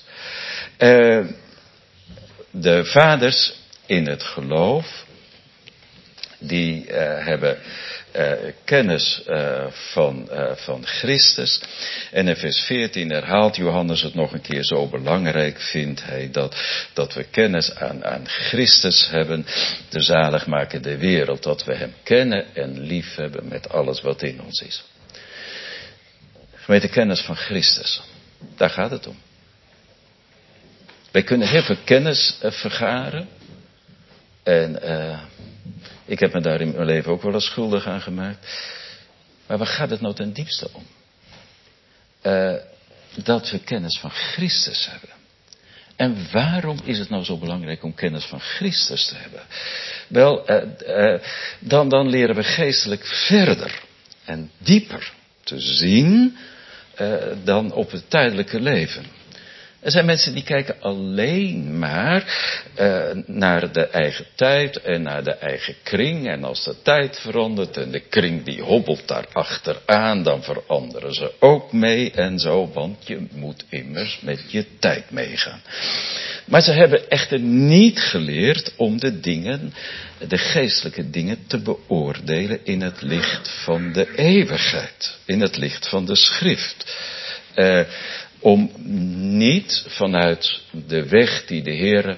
De vaders in het geloof, die hebben kennis van Christus. En in vers 14 herhaalt Johannes het nog een keer, zo belangrijk vindt hij dat we kennis aan Christus hebben, de zaligmakende wereld. Dat we hem kennen en lief hebben met alles wat in ons is. Gemeente, kennis van Christus. Daar gaat het om. Wij kunnen heel veel kennis vergaren. En ik heb me daar in mijn leven ook wel eens schuldig aan gemaakt. Maar waar gaat het nou ten diepste om? Dat we kennis van Christus hebben. En waarom is het nou zo belangrijk om kennis van Christus te hebben? Wel, dan leren we geestelijk verder en dieper te zien dan op het tijdelijke leven. Er zijn mensen die kijken alleen maar naar de eigen tijd en naar de eigen kring. En als de tijd verandert en de kring die hobbelt daar achteraan, dan veranderen ze ook mee en zo. Want je moet immers met je tijd meegaan. Maar ze hebben echter niet geleerd om de dingen, de geestelijke dingen te beoordelen in het licht van de eeuwigheid. In het licht van de schrift. Om niet vanuit de weg die de Heer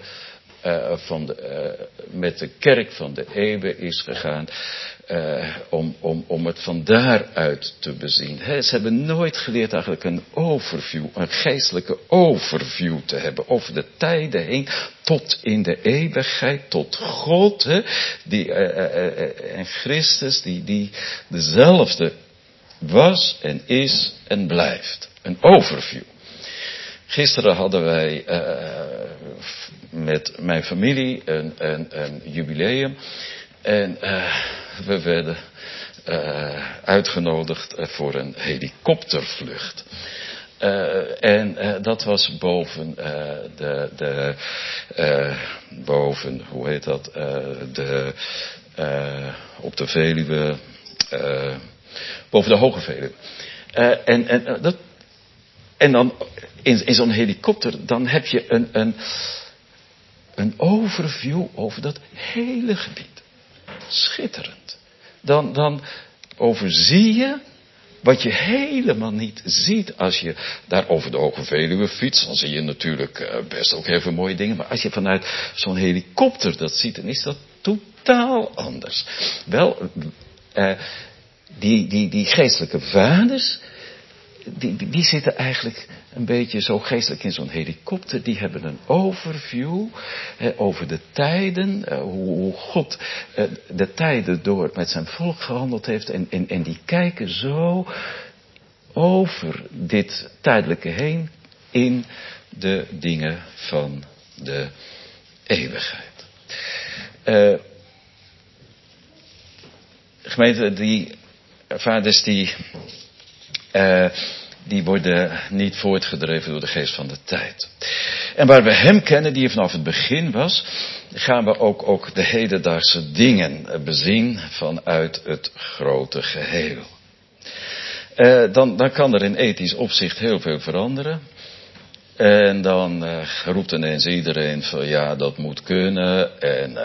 met de kerk van de eeuwen is gegaan, om het van daaruit te bezien. Ze hebben nooit geleerd eigenlijk een overview, een geestelijke overview te hebben over de tijden heen, tot in de eeuwigheid, tot God, en Christus, die dezelfde was en is en blijft. Een overview. Gisteren hadden wij met mijn familie een jubileum. En we werden uitgenodigd voor een helikoptervlucht. En dat was boven boven, hoe heet dat, op de Veluwe, boven de Hoge Veluwe. En dan in zo'n helikopter, dan heb je een overview over dat hele gebied. Schitterend. Dan overzie je wat je helemaal niet ziet als je daar over de Hoge Veluwe fietst. Dan zie je natuurlijk best ook heel veel mooie dingen. Maar als je vanuit zo'n helikopter dat ziet, dan is dat totaal anders. Wel, die geestelijke vaders, die zitten eigenlijk een beetje zo geestelijk in zo'n helikopter. Die hebben een overview over de tijden. Hoe God de tijden door met zijn volk gehandeld heeft. En die kijken zo over dit tijdelijke heen in de dingen van de eeuwigheid. Gemeente, die vaders die worden niet voortgedreven door de geest van de tijd. En waar we hem kennen, die vanaf het begin was, gaan we ook de hedendaagse dingen bezien vanuit het grote geheel. Dan kan er in ethisch opzicht heel veel veranderen. En dan roept ineens iedereen van ja, dat moet kunnen. En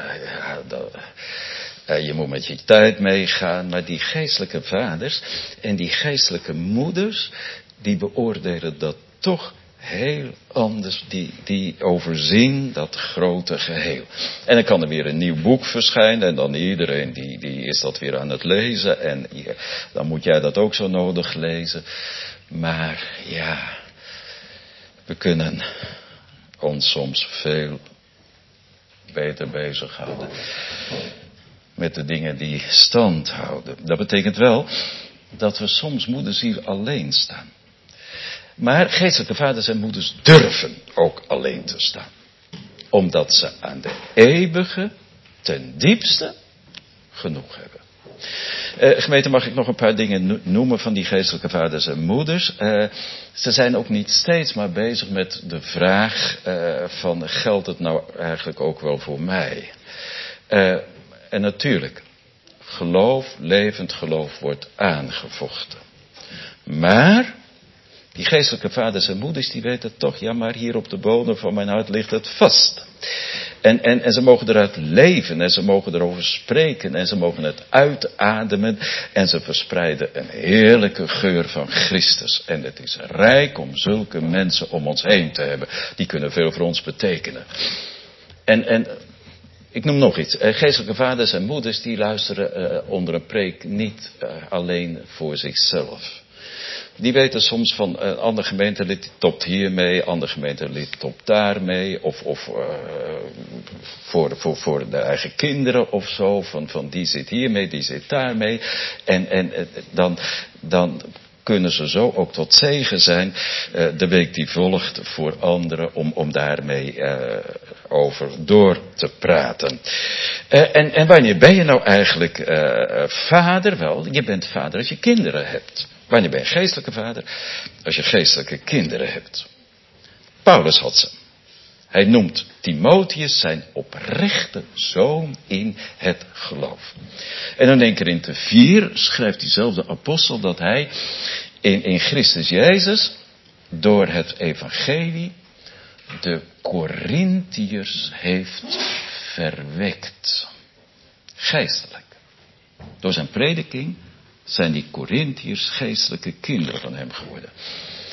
je moet met je tijd meegaan. Maar die geestelijke vaders en die geestelijke moeders, die beoordelen dat toch heel anders. Die overzien dat grote geheel. En dan kan er weer een nieuw boek verschijnen. En dan iedereen die is dat weer aan het lezen. En dan moet jij dat ook zo nodig lezen. Maar ja, we kunnen ons soms veel beter bezighouden met de dingen die stand houden. Dat betekent wel dat we soms moederziel alleen staan. Maar geestelijke vaders en moeders durven ook alleen te staan. Omdat ze aan de eeuwige ten diepste genoeg hebben. Gemeente, mag ik nog een paar dingen noemen van die geestelijke vaders en moeders. Ze zijn ook niet steeds maar bezig met de vraag van geldt het nou eigenlijk ook wel voor mij? En natuurlijk, geloof, levend geloof wordt aangevochten. Maar die geestelijke vaders en moeders die weten toch, ja maar hier op de bodem van mijn hart ligt het vast. En ze mogen eruit leven en ze mogen erover spreken en ze mogen het uitademen en ze verspreiden een heerlijke geur van Christus. En het is rijk om zulke mensen om ons heen te hebben. Die kunnen veel voor ons betekenen. En ik noem nog iets. Geestelijke vaders en moeders die luisteren onder een preek niet alleen voor zichzelf. Die weten soms van een ander gemeentelid topt hier mee, ander gemeentelid topt daar mee. Of voor de eigen kinderen of zo. Van die zit hier mee, die zit daar mee. En dan kunnen ze zo ook tot zegen zijn de week die volgt voor anderen om daarmee over door te praten. En wanneer ben je nou eigenlijk vader? Wel, je bent vader als je kinderen hebt. Wanneer ben je geestelijke vader? Als je geestelijke kinderen hebt. Paulus had ze. Hij noemt Timotheus zijn oprechte zoon in het geloof. En dan in Korinthe 4 schrijft diezelfde apostel dat hij in Christus Jezus door het evangelie de Korinthiërs heeft verwekt. Geestelijk. Door zijn prediking zijn die Korinthiërs geestelijke kinderen van hem geworden.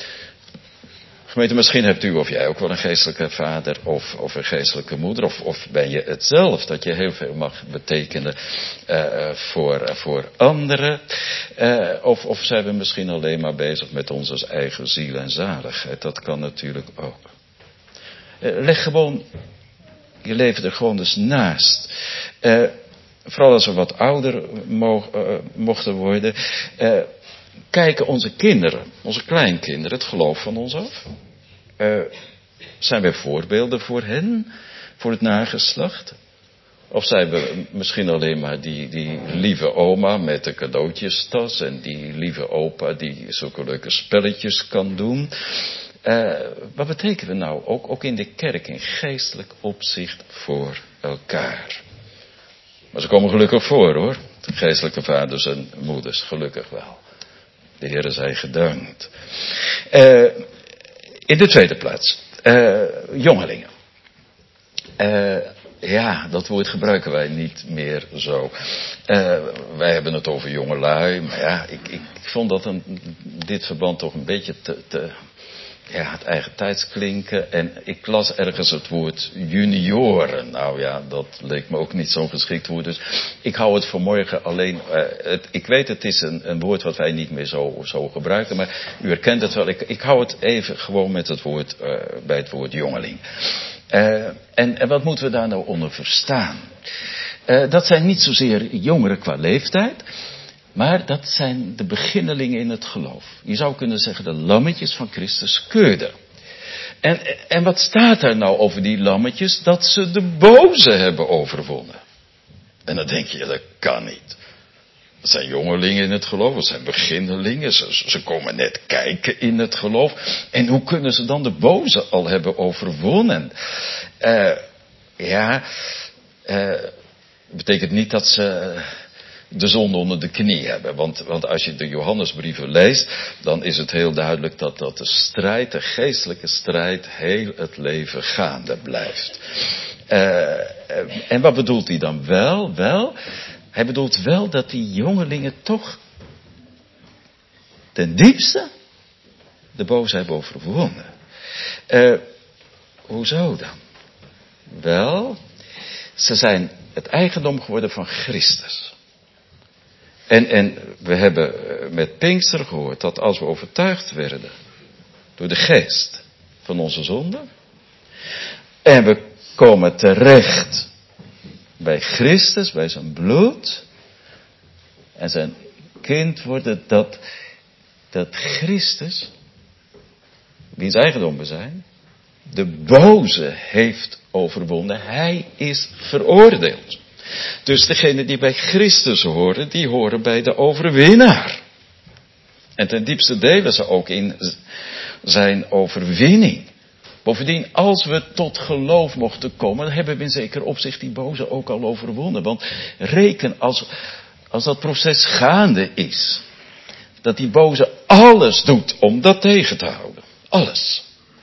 Gemeente, misschien hebt u of jij ook wel een geestelijke vader of een geestelijke moeder. Of ben je het zelf, dat je heel veel mag betekenen voor anderen. Of zijn we misschien alleen maar bezig met onze eigen ziel en zaligheid. Dat kan natuurlijk ook. Leg gewoon je leven er gewoon dus naast. Vooral als we wat ouder mochten worden. Kijken onze kinderen, onze kleinkinderen, het geloof van ons af? Zijn wij voorbeelden voor hen, voor het nageslacht? Of zijn we misschien alleen maar die lieve oma met de cadeautjestas en die lieve opa die zulke leuke spelletjes kan doen? Wat betekenen we nou ook in de kerk in geestelijk opzicht voor elkaar? Maar ze komen gelukkig voor hoor, de geestelijke vaders en moeders, gelukkig wel. De Heere zij gedankt. In de tweede plaats, jongelingen. Ja, dat woord gebruiken wij niet meer zo. Wij hebben het over jongelui, maar ja, ik vond dat in dit verband toch een beetje het eigen tijds klinken. En ik las ergens het woord junioren. Nou ja, dat leek me ook niet zo'n geschikt woord. Dus ik hou het vanmorgen alleen. Ik weet het is een woord wat wij niet meer zo gebruiken. Maar u herkent het wel. Ik hou het even gewoon met het woord, bij het woord jongeling. En wat moeten we daar nou onder verstaan? Dat zijn niet zozeer jongeren qua leeftijd. Maar dat zijn de beginnelingen in het geloof. Je zou kunnen zeggen de lammetjes van Christus keurde. En wat staat daar nou over die lammetjes? Dat ze de boze hebben overwonnen. En dan denk je, dat kan niet. Dat zijn jongelingen in het geloof, dat zijn beginnelingen. Ze komen net kijken in het geloof. En hoe kunnen ze dan de boze al hebben overwonnen? Betekent niet dat ze de zonde onder de knie hebben. Want als je de Johannesbrieven leest, dan is het heel duidelijk dat de strijd, de geestelijke strijd, heel het leven gaande blijft. En wat bedoelt hij dan wel? Wel, hij bedoelt wel dat die jongelingen toch ten diepste de boze hebben overwonnen. Hoezo dan? Wel, ze zijn het eigendom geworden van Christus. En we hebben met Pinkster gehoord dat als we overtuigd werden door de geest van onze zonde. En we komen terecht bij Christus, bij zijn bloed. En zijn kind worden dat Christus, wiens eigendom we zijn, de boze heeft overwonnen. Hij is veroordeeld. Dus degenen die bij Christus horen, die horen bij de overwinnaar. En ten diepste delen ze ook in zijn overwinning. Bovendien, als we tot geloof mochten komen, dan hebben we in zeker opzicht die boze ook al overwonnen. Want reken als dat proces gaande is, dat die boze alles doet om dat tegen te houden. Alles.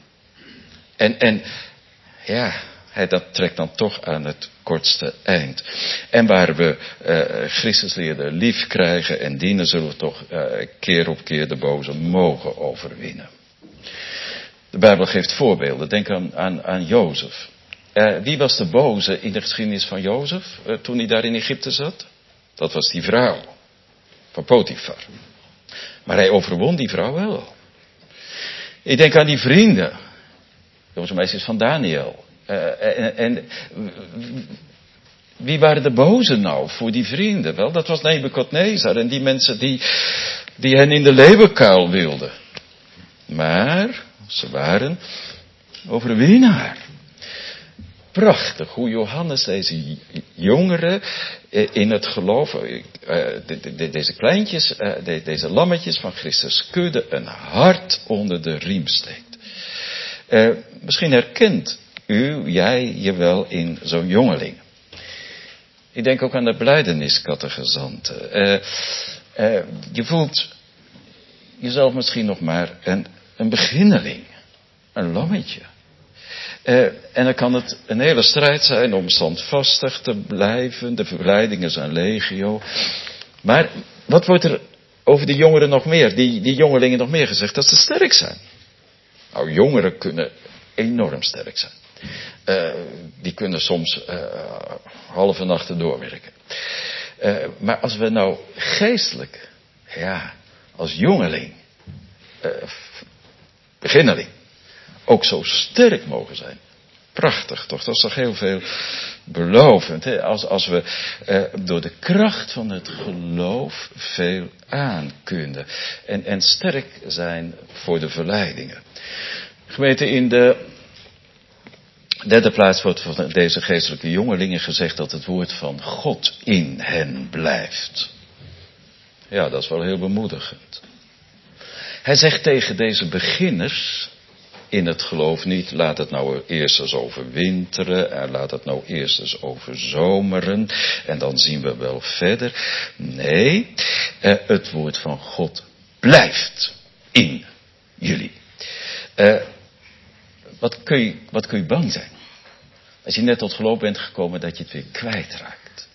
Hij dat trekt dan toch aan het kortste eind. En waar we Christus leerden lief krijgen en dienen, zullen we toch keer op keer de boze mogen overwinnen. De Bijbel geeft voorbeelden. Denk aan Jozef. Wie was de boze in de geschiedenis van Jozef toen hij daar in Egypte zat? Dat was die vrouw van Potifar. Maar hij overwon die vrouw wel. Ik denk aan die vrienden. Jongens en meisjes van Daniel. En wie waren de bozen nou voor die vrienden? Wel, dat was Nebukadnezar en die mensen die hen in de leeuwenkuil wilden. Maar ze waren overwinnaar. Prachtig hoe Johannes deze jongeren in het geloof, deze kleintjes, deze lammetjes van Christus kudde een hart onder de riem steekt. Misschien herkent jij je wel in zo'n jongeling. Ik denk ook aan de belijdeniscategezanten. Je voelt jezelf misschien nog maar een beginneling. Een lammetje. En dan kan het een hele strijd zijn om standvastig te blijven. De verleidingen zijn legio. Maar wat wordt er over die jongeren nog meer, die jongelingen nog meer gezegd? Dat ze sterk zijn. Nou, jongeren kunnen enorm sterk zijn. Die kunnen soms halve nachten doorwerken. Maar als we nou geestelijk, als jongeling, beginneling, ook zo sterk mogen zijn. Prachtig, toch? Dat is toch heel veel belovend. Hè? Als we door de kracht van het geloof veel aan kunnen. En sterk zijn voor de verleidingen. Gemeente, in de derde plaats wordt van deze geestelijke jongelingen gezegd dat het woord van God in hen blijft. Ja, dat is wel heel bemoedigend. Hij zegt tegen deze beginners in het geloof niet, laat het nou eerst eens overwinteren en laat het nou eerst eens overzomeren en dan zien we wel verder. Nee, het woord van God blijft in jullie. Wat kun je bang zijn? Als je net tot geloof bent gekomen dat je het weer kwijtraakt.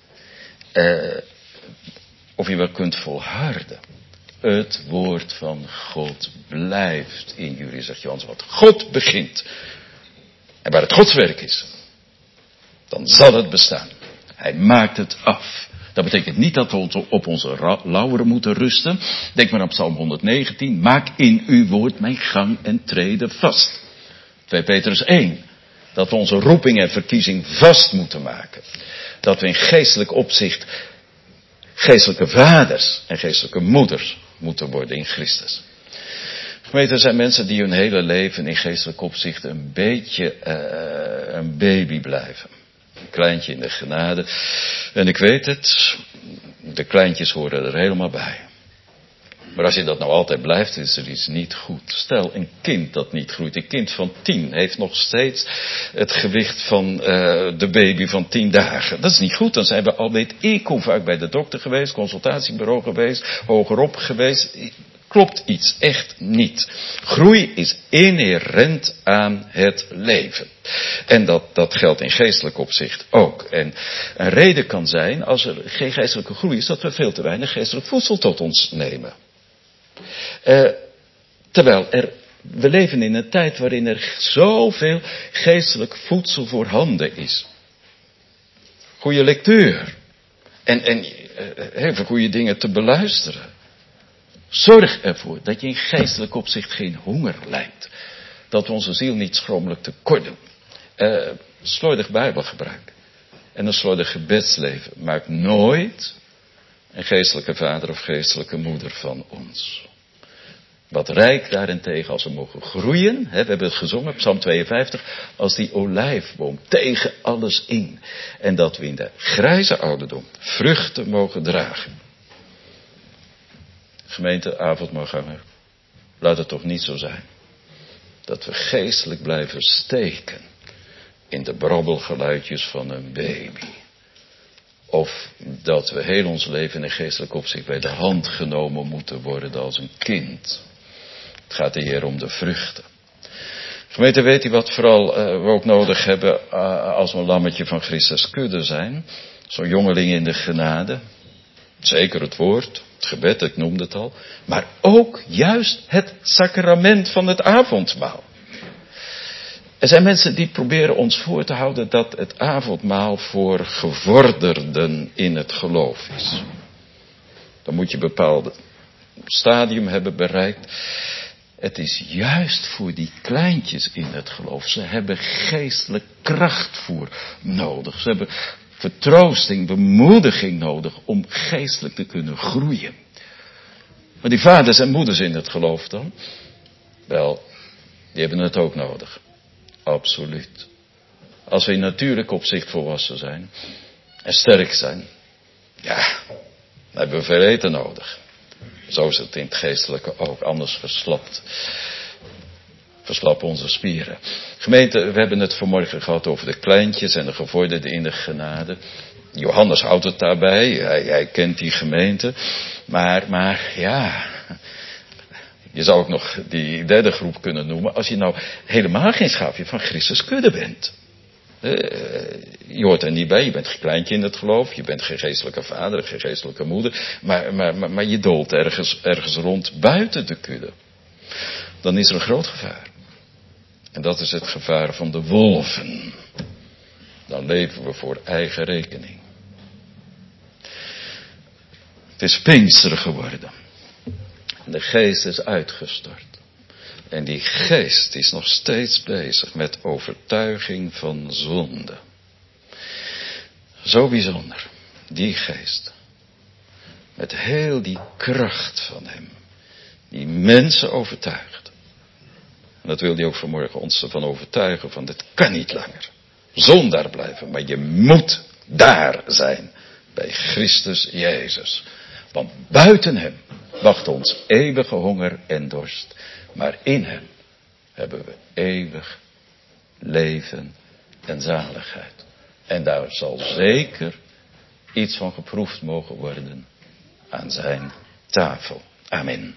Of je wel kunt volharden. Het woord van God blijft in jullie, zegt Johannes. Wat God begint. En waar het Gods werk is. Dan zal het bestaan. Hij maakt het af. Dat betekent niet dat we op onze lauweren moeten rusten. Denk maar aan Psalm 119. Maak in uw woord mijn gang en treden vast. 2 Petrus 1. Dat we onze roeping en verkiezing vast moeten maken. Dat we in geestelijk opzicht geestelijke vaders en geestelijke moeders moeten worden in Christus. Gemeente, er zijn mensen die hun hele leven in geestelijk opzicht een beetje een baby blijven. Een kleintje in de genade. En ik weet het, de kleintjes horen er helemaal bij. Maar als je dat nou altijd blijft, is er iets niet goed. Stel, een kind dat niet groeit. Een kind van 10 heeft nog steeds het gewicht van de baby van 10 dagen. Dat is niet goed. Dan zijn we al weet ik hoe vaak bij de dokter geweest, consultatiebureau geweest, hogerop geweest. Klopt iets echt niet. Groei is inherent aan het leven. En dat geldt in geestelijk opzicht ook. En een reden kan zijn, als er geen geestelijke groei is, dat we veel te weinig geestelijk voedsel tot ons nemen. Terwijl we leven in een tijd waarin er zoveel geestelijk voedsel voorhanden is. Goede lectuur. En heel veel goede dingen te beluisteren. Zorg ervoor dat je in geestelijk opzicht geen honger lijdt. Dat we onze ziel niet schromelijk tekort doen. Slordig bijbelgebruik. En een slordig gebedsleven maakt nooit een geestelijke vader of geestelijke moeder van ons. Wat rijk daarentegen als we mogen groeien. We hebben het gezongen, Psalm 52. Als die olijfboom tegen alles in. En dat we in de grijze ouderdom vruchten mogen dragen. Gemeente, avondmaal, laat het toch niet zo zijn. Dat we geestelijk blijven steken. In de brabbelgeluidjes van een baby. Of dat we heel ons leven in geestelijk opzicht bij de hand genomen moeten worden als een kind. Het gaat hier om de vruchten. Gemeente, weet u wat vooral we ook nodig hebben als we een lammetje van Christus kudde zijn? Zo'n jongeling in de genade. Zeker het woord, het gebed, ik noemde het al. Maar ook juist het sacrament van het avondmaal. Er zijn mensen die proberen ons voor te houden dat het avondmaal voor gevorderden in het geloof is. Dan moet je een bepaald stadium hebben bereikt. Het is juist voor die kleintjes in het geloof. Ze hebben geestelijk krachtvoer nodig. Ze hebben vertroosting, bemoediging nodig om geestelijk te kunnen groeien. Maar die vaders en moeders in het geloof dan? Wel, die hebben het ook nodig. Absoluut. Als we in natuurlijk opzicht volwassen zijn en sterk zijn, ja, dan hebben we veel eten nodig. Zo is het in het geestelijke ook, anders verslappen onze spieren. Gemeente, we hebben het vanmorgen gehad over de kleintjes en de gevorderden in de genade. Johannes houdt het daarbij, hij kent die gemeente. Maar ja, je zou ook nog die derde groep kunnen noemen, als je nou helemaal geen schaapje van Christus kudde bent. Je hoort er niet bij, je bent geen kleintje in het geloof, je bent geen geestelijke vader, geen geestelijke moeder, maar je dolt ergens rond buiten de kudde. Dan is er een groot gevaar. En dat is het gevaar van de wolven. Dan leven we voor eigen rekening. Het is Pinksteren geworden. De geest is uitgestort. En die geest is nog steeds bezig met overtuiging van zonde. Zo bijzonder. Die geest. Met heel die kracht van hem. Die mensen overtuigt. En dat wil hij ook vanmorgen ons ervan overtuigen. Van dit kan niet langer. Zondaar blijven. Maar je moet daar zijn. Bij Christus Jezus. Want buiten hem wacht ons eeuwige honger en dorst. Maar in hem hebben we eeuwig leven en zaligheid. En daar zal zeker iets van geproefd mogen worden aan zijn tafel. Amen.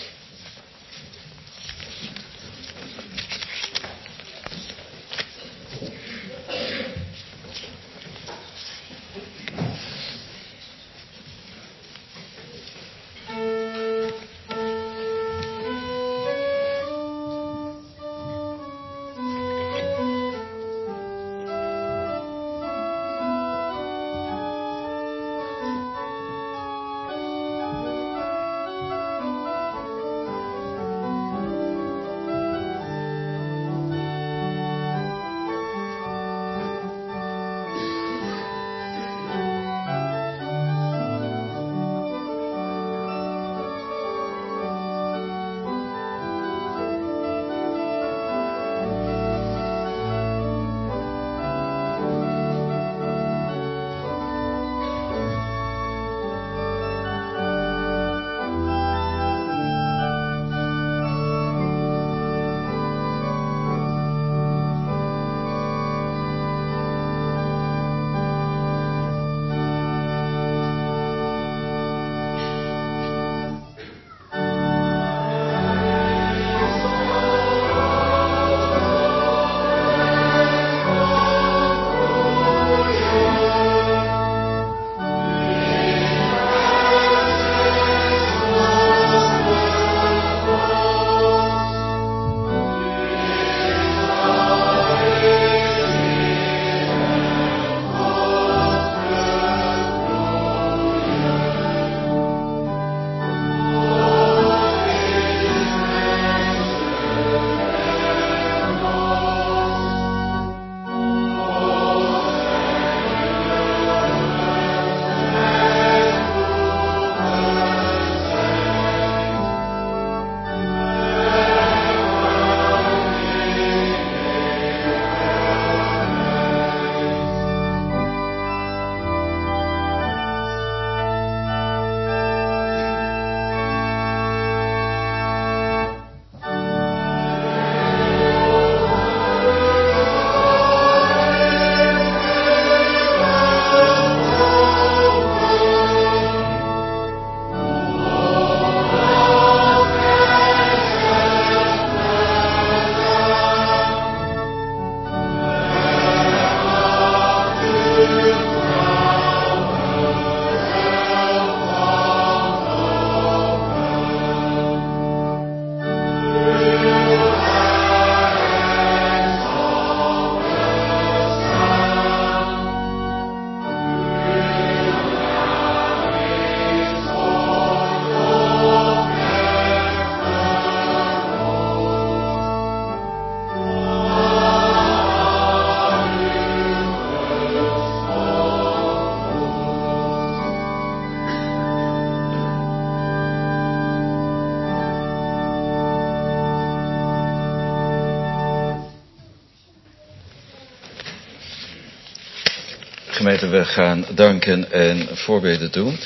Gemeente, we gaan danken en voorbeden doen.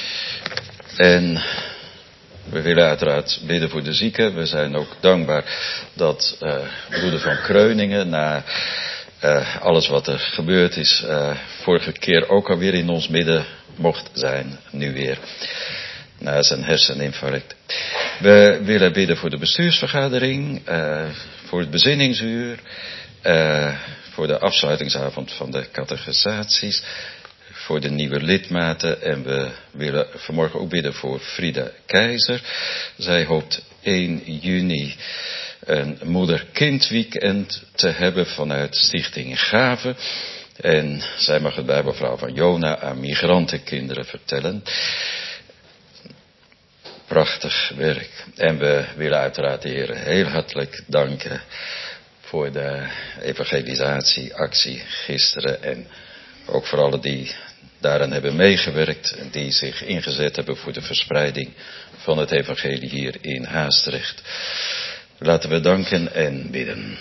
En we willen uiteraard bidden voor de zieken. We zijn ook dankbaar dat broeder van Kreuningen na alles wat er gebeurd is, vorige keer ook alweer in ons midden mocht zijn, nu weer. Na zijn herseninfarct. We willen bidden voor de bestuursvergadering, voor het bezinningsuur, voor de afsluitingsavond van de catechisaties, voor de nieuwe lidmaten. En we willen vanmorgen ook bidden voor Frida Keizer. Zij hoopt 1 juni een moeder-kind weekend te hebben vanuit Stichting Gave. En zij mag het Bijbelverhaal van Jona aan migrantenkinderen vertellen. Prachtig werk. En we willen uiteraard de Heer heel hartelijk danken voor de evangelisatieactie gisteren. En ook voor allen die daaraan hebben meegewerkt en die zich ingezet hebben voor de verspreiding van het evangelie hier in Haastrecht. Laten we danken en bidden.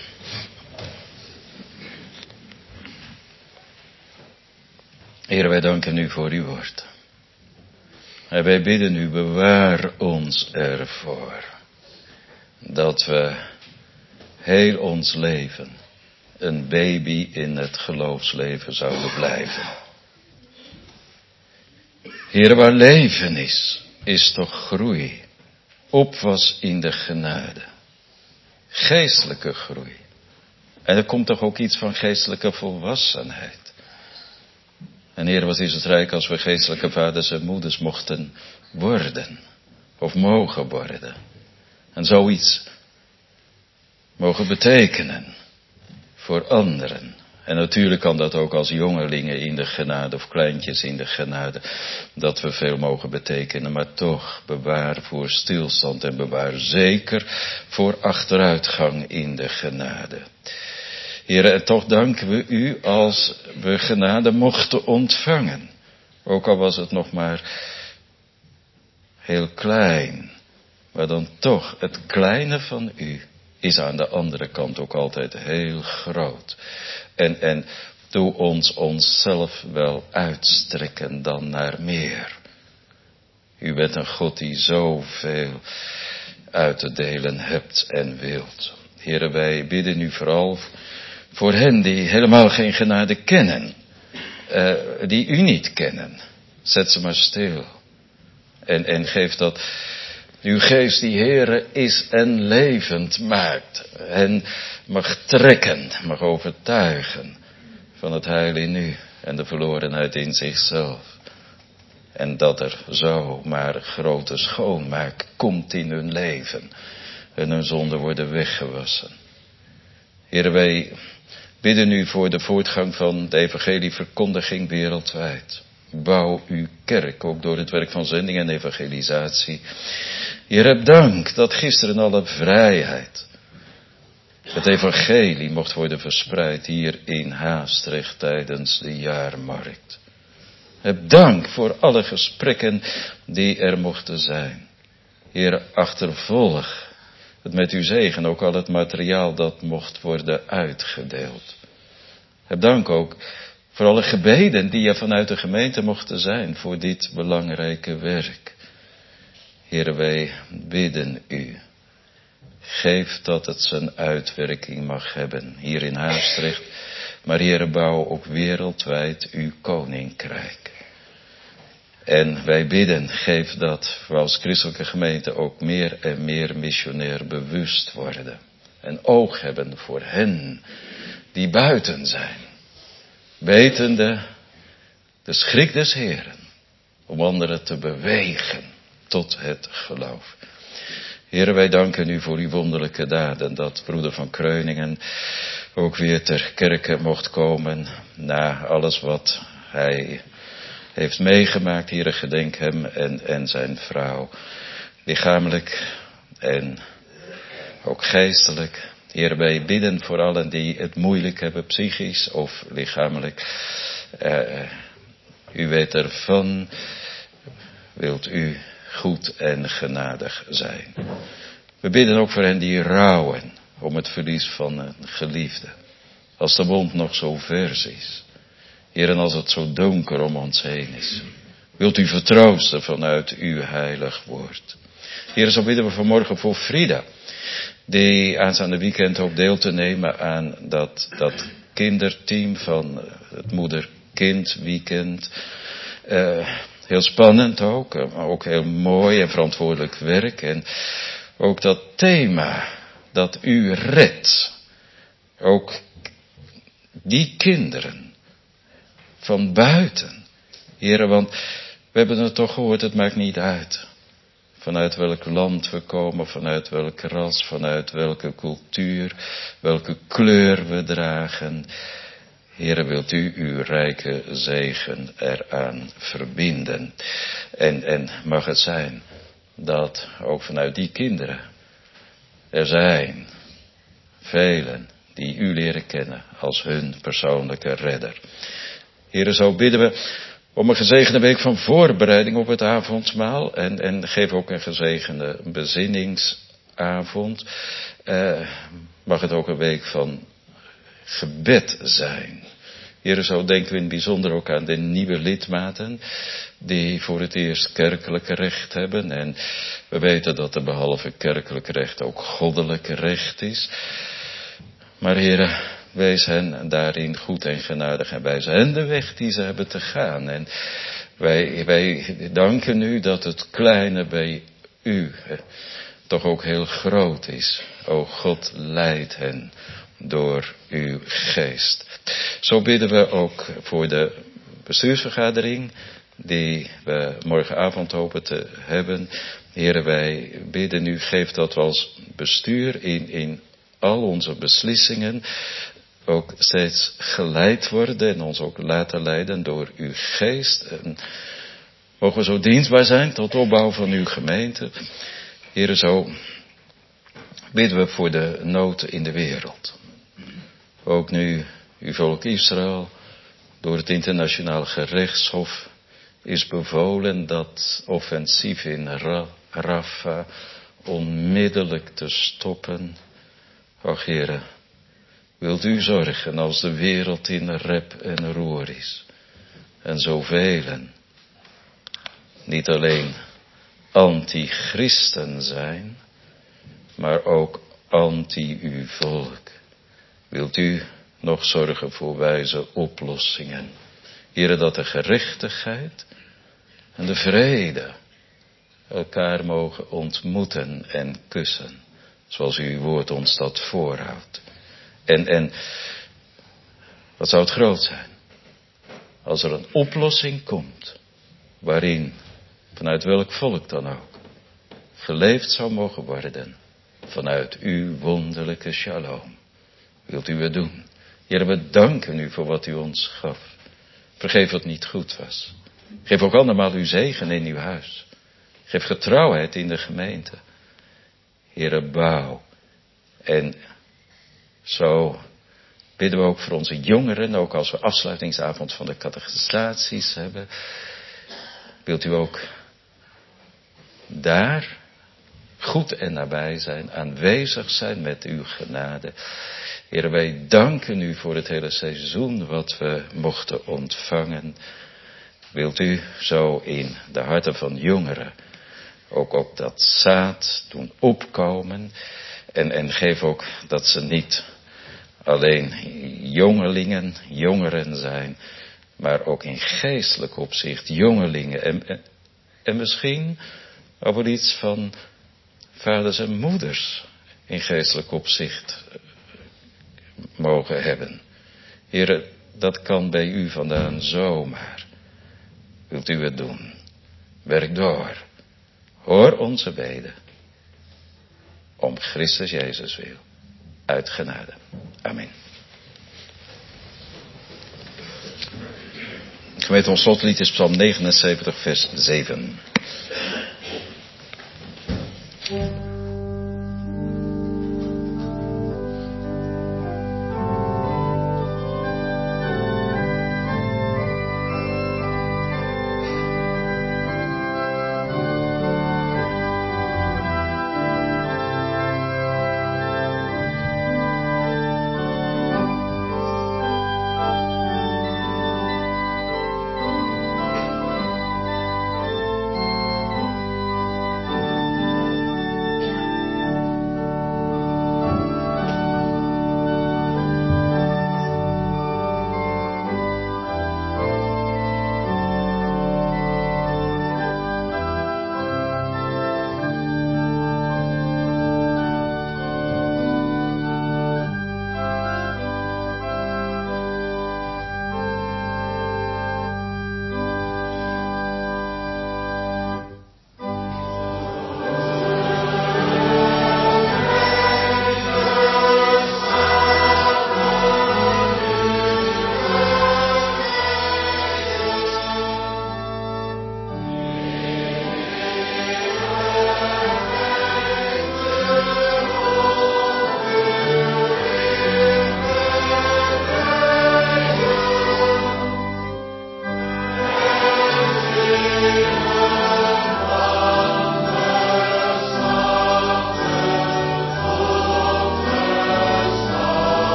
Heer, wij danken u voor uw woord. En wij bidden u, bewaar ons ervoor dat we heel ons leven een baby in het geloofsleven zouden blijven. Heer, waar leven is toch groei, opwas in de genade, geestelijke groei. En er komt toch ook iets van geestelijke volwassenheid. En Heer, wat is het rijk als we geestelijke vaders en moeders mochten worden, of mogen worden. En zoiets mogen betekenen voor anderen. En natuurlijk kan dat ook als jongelingen in de genade of kleintjes in de genade, dat we veel mogen betekenen, maar toch bewaar voor stilstand en bewaar zeker voor achteruitgang in de genade. Heere, en toch danken we u als we genade mochten ontvangen. Ook al was het nog maar heel klein. Maar dan toch, het kleine van u is aan de andere kant ook altijd heel groot. En doe ons onszelf wel uitstrekken dan naar meer. U bent een God die zoveel uit te delen hebt en wilt. Heere, wij bidden u vooral voor hen die helemaal geen genade kennen. Die u niet kennen. Zet ze maar stil. En geef dat uw geest die Heere is en levend maakt. En mag trekken, mag overtuigen van het heil in u. En de verlorenheid in zichzelf. En dat er zo maar grote schoonmaak komt in hun leven. En hun zonden worden weggewassen. Heere, wij bidden u voor de voortgang van de evangelieverkondiging wereldwijd. Bouw uw kerk, ook door het werk van zending en evangelisatie. Heer, heb dank dat gisteren alle vrijheid het evangelie mocht worden verspreid hier in Haastrecht tijdens de jaarmarkt. Heb dank voor alle gesprekken die er mochten zijn. Heer, achtervolg het met uw zegen, ook al het materiaal dat mocht worden uitgedeeld. Heb dank ook voor alle gebeden die er vanuit de gemeente mochten zijn voor dit belangrijke werk. Heer, wij bidden u. Geef dat het zijn uitwerking mag hebben hier in Haastrecht. Maar Heer, bouw ook wereldwijd uw koninkrijk. En wij bidden, geef dat we als christelijke gemeente ook meer en meer missionair bewust worden. En oog hebben voor hen die buiten zijn. Wetende de schrik des Heeren. Om anderen te bewegen tot het geloof. Heere, wij danken u voor uw wonderlijke daden. Dat broeder van Kreuningen ook weer ter kerke mocht komen. Na alles wat hij heeft meegemaakt. Heere, gedenk hem en zijn vrouw. Lichamelijk en ook geestelijk. Heere, wij bidden voor allen die het moeilijk hebben, psychisch of lichamelijk. U weet ervan. Wilt u goed en genadig zijn. We bidden ook voor hen die rouwen om het verlies van een geliefde. Als de mond nog zo vers is. Heer, en als het zo donker om ons heen is. Wilt u vertroosten vanuit uw heilig woord. Heer, zo bidden we vanmorgen voor Frida. Die aanstaande weekend ook deel te nemen aan dat kinderteam van het moeder-kind weekend. Heel spannend ook, maar ook heel mooi en verantwoordelijk werk. En ook dat thema dat u redt. Ook die kinderen van buiten. Heren, want we hebben het toch gehoord, het maakt niet uit vanuit welk land we komen, vanuit welk ras, vanuit welke cultuur, welke kleur we dragen. Heere, wilt u uw rijke zegen eraan verbinden. En mag het zijn dat ook vanuit die kinderen er zijn velen die u leren kennen als hun persoonlijke redder. Heere, zo bidden we om een gezegende week van voorbereiding op het avondmaal. En geef ook een gezegende bezinningsavond. Mag het ook een week van gebed zijn. Heere, zo denken we in het bijzonder ook aan de nieuwe lidmaten die voor het eerst kerkelijk recht hebben. En we weten dat er behalve kerkelijk recht ook goddelijk recht is. Maar Heere, wees hen daarin goed en genadig en wijs hen de weg die ze hebben te gaan. En wij danken u dat het kleine bij u toch ook heel groot is. O God, leid hen door uw geest. Zo bidden we ook voor de bestuursvergadering die we morgenavond hopen te hebben. Heren, wij bidden u, geef dat we als bestuur in al onze beslissingen ook steeds geleid worden en ons ook laten leiden door uw geest. En mogen we zo dienstbaar zijn tot opbouw van uw gemeente. Heren, zo bidden we voor de nood in de wereld. Ook nu uw volk Israël door het internationaal gerechtshof is bevolen dat offensief in Rafah onmiddellijk te stoppen. Och Heere, wilt u zorgen als de wereld in rep en roer is. En zoveel niet alleen antichristen zijn, maar ook anti-uw volk. Wilt u nog zorgen voor wijze oplossingen. Heere, dat de gerechtigheid en de vrede elkaar mogen ontmoeten en kussen. Zoals uw woord ons dat voorhoudt. En wat zou het groot zijn als er een oplossing komt waarin, vanuit welk volk dan ook, geleefd zou mogen worden vanuit uw wonderlijke shalom. Wilt u het doen? Heer, we danken u voor wat u ons gaf. Vergeef wat niet goed was. Geef ook andermaal uw zegen in uw huis. Geef getrouwheid in de gemeente. Heere, bouw. En zo bidden we ook voor onze jongeren, ook als we afsluitingsavond van de catechisaties hebben. Wilt u ook daar goed en nabij zijn, aanwezig zijn met uw genade. Heere, wij danken u voor het hele seizoen wat we mochten ontvangen. Wilt u zo in de harten van jongeren ook dat zaad doen opkomen. En geef ook dat ze niet alleen jongeren zijn, maar ook in geestelijk opzicht jongelingen. En misschien over iets van vaders en moeders in geestelijk opzicht mogen hebben. Heere, dat kan bij u vandaan zomaar. Wilt u het doen? Werk door. Hoor onze beden. Om Christus Jezus wil. Uit genade. Amen. Gemeente, ons slotlied is Psalm 79 vers 7.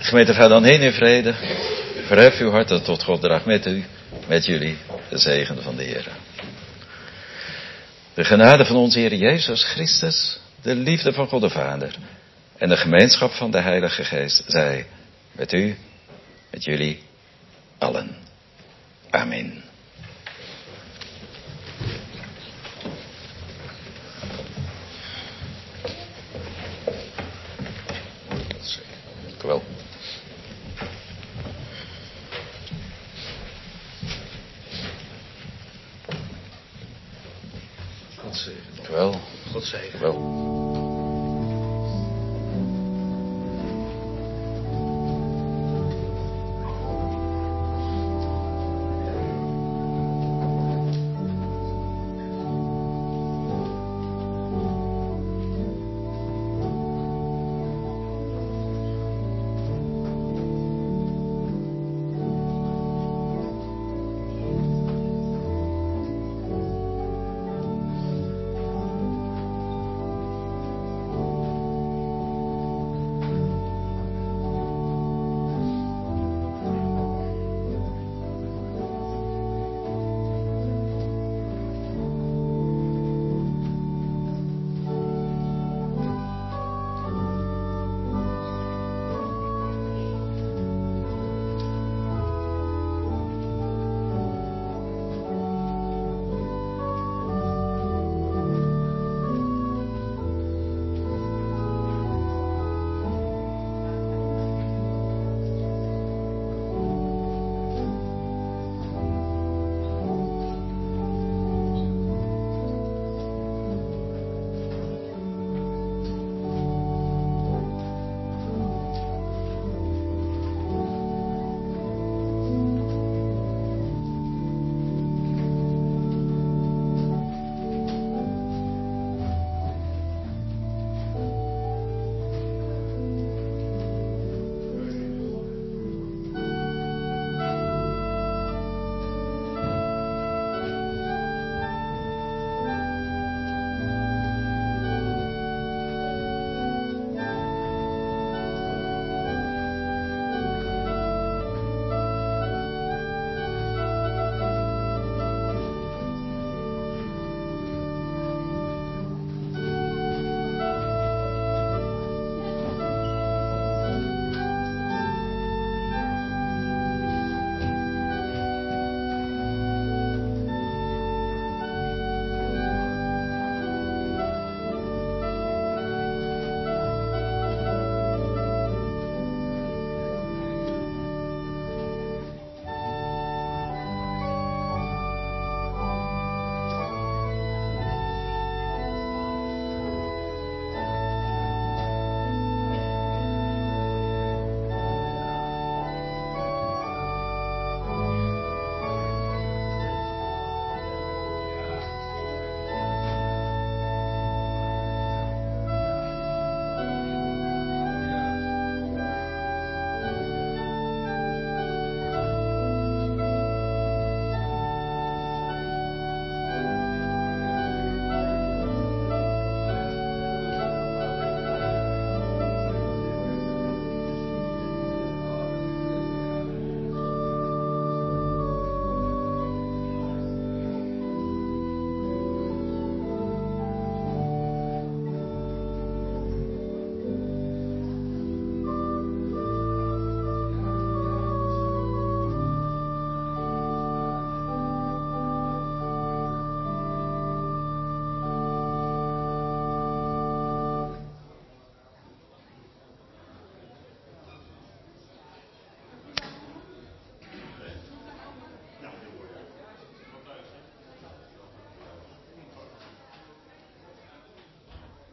Gemeente, ga dan heen in vrede. Verhef uw harten tot God, draag met u, met jullie, de zegen van de Heer. De genade van onze Heer Jezus Christus, de liefde van God de Vader en de gemeenschap van de Heilige Geest zij met u, met jullie allen. Amen. Dank u wel. God zegen. Dank u wel. God zegen. Dank u wel.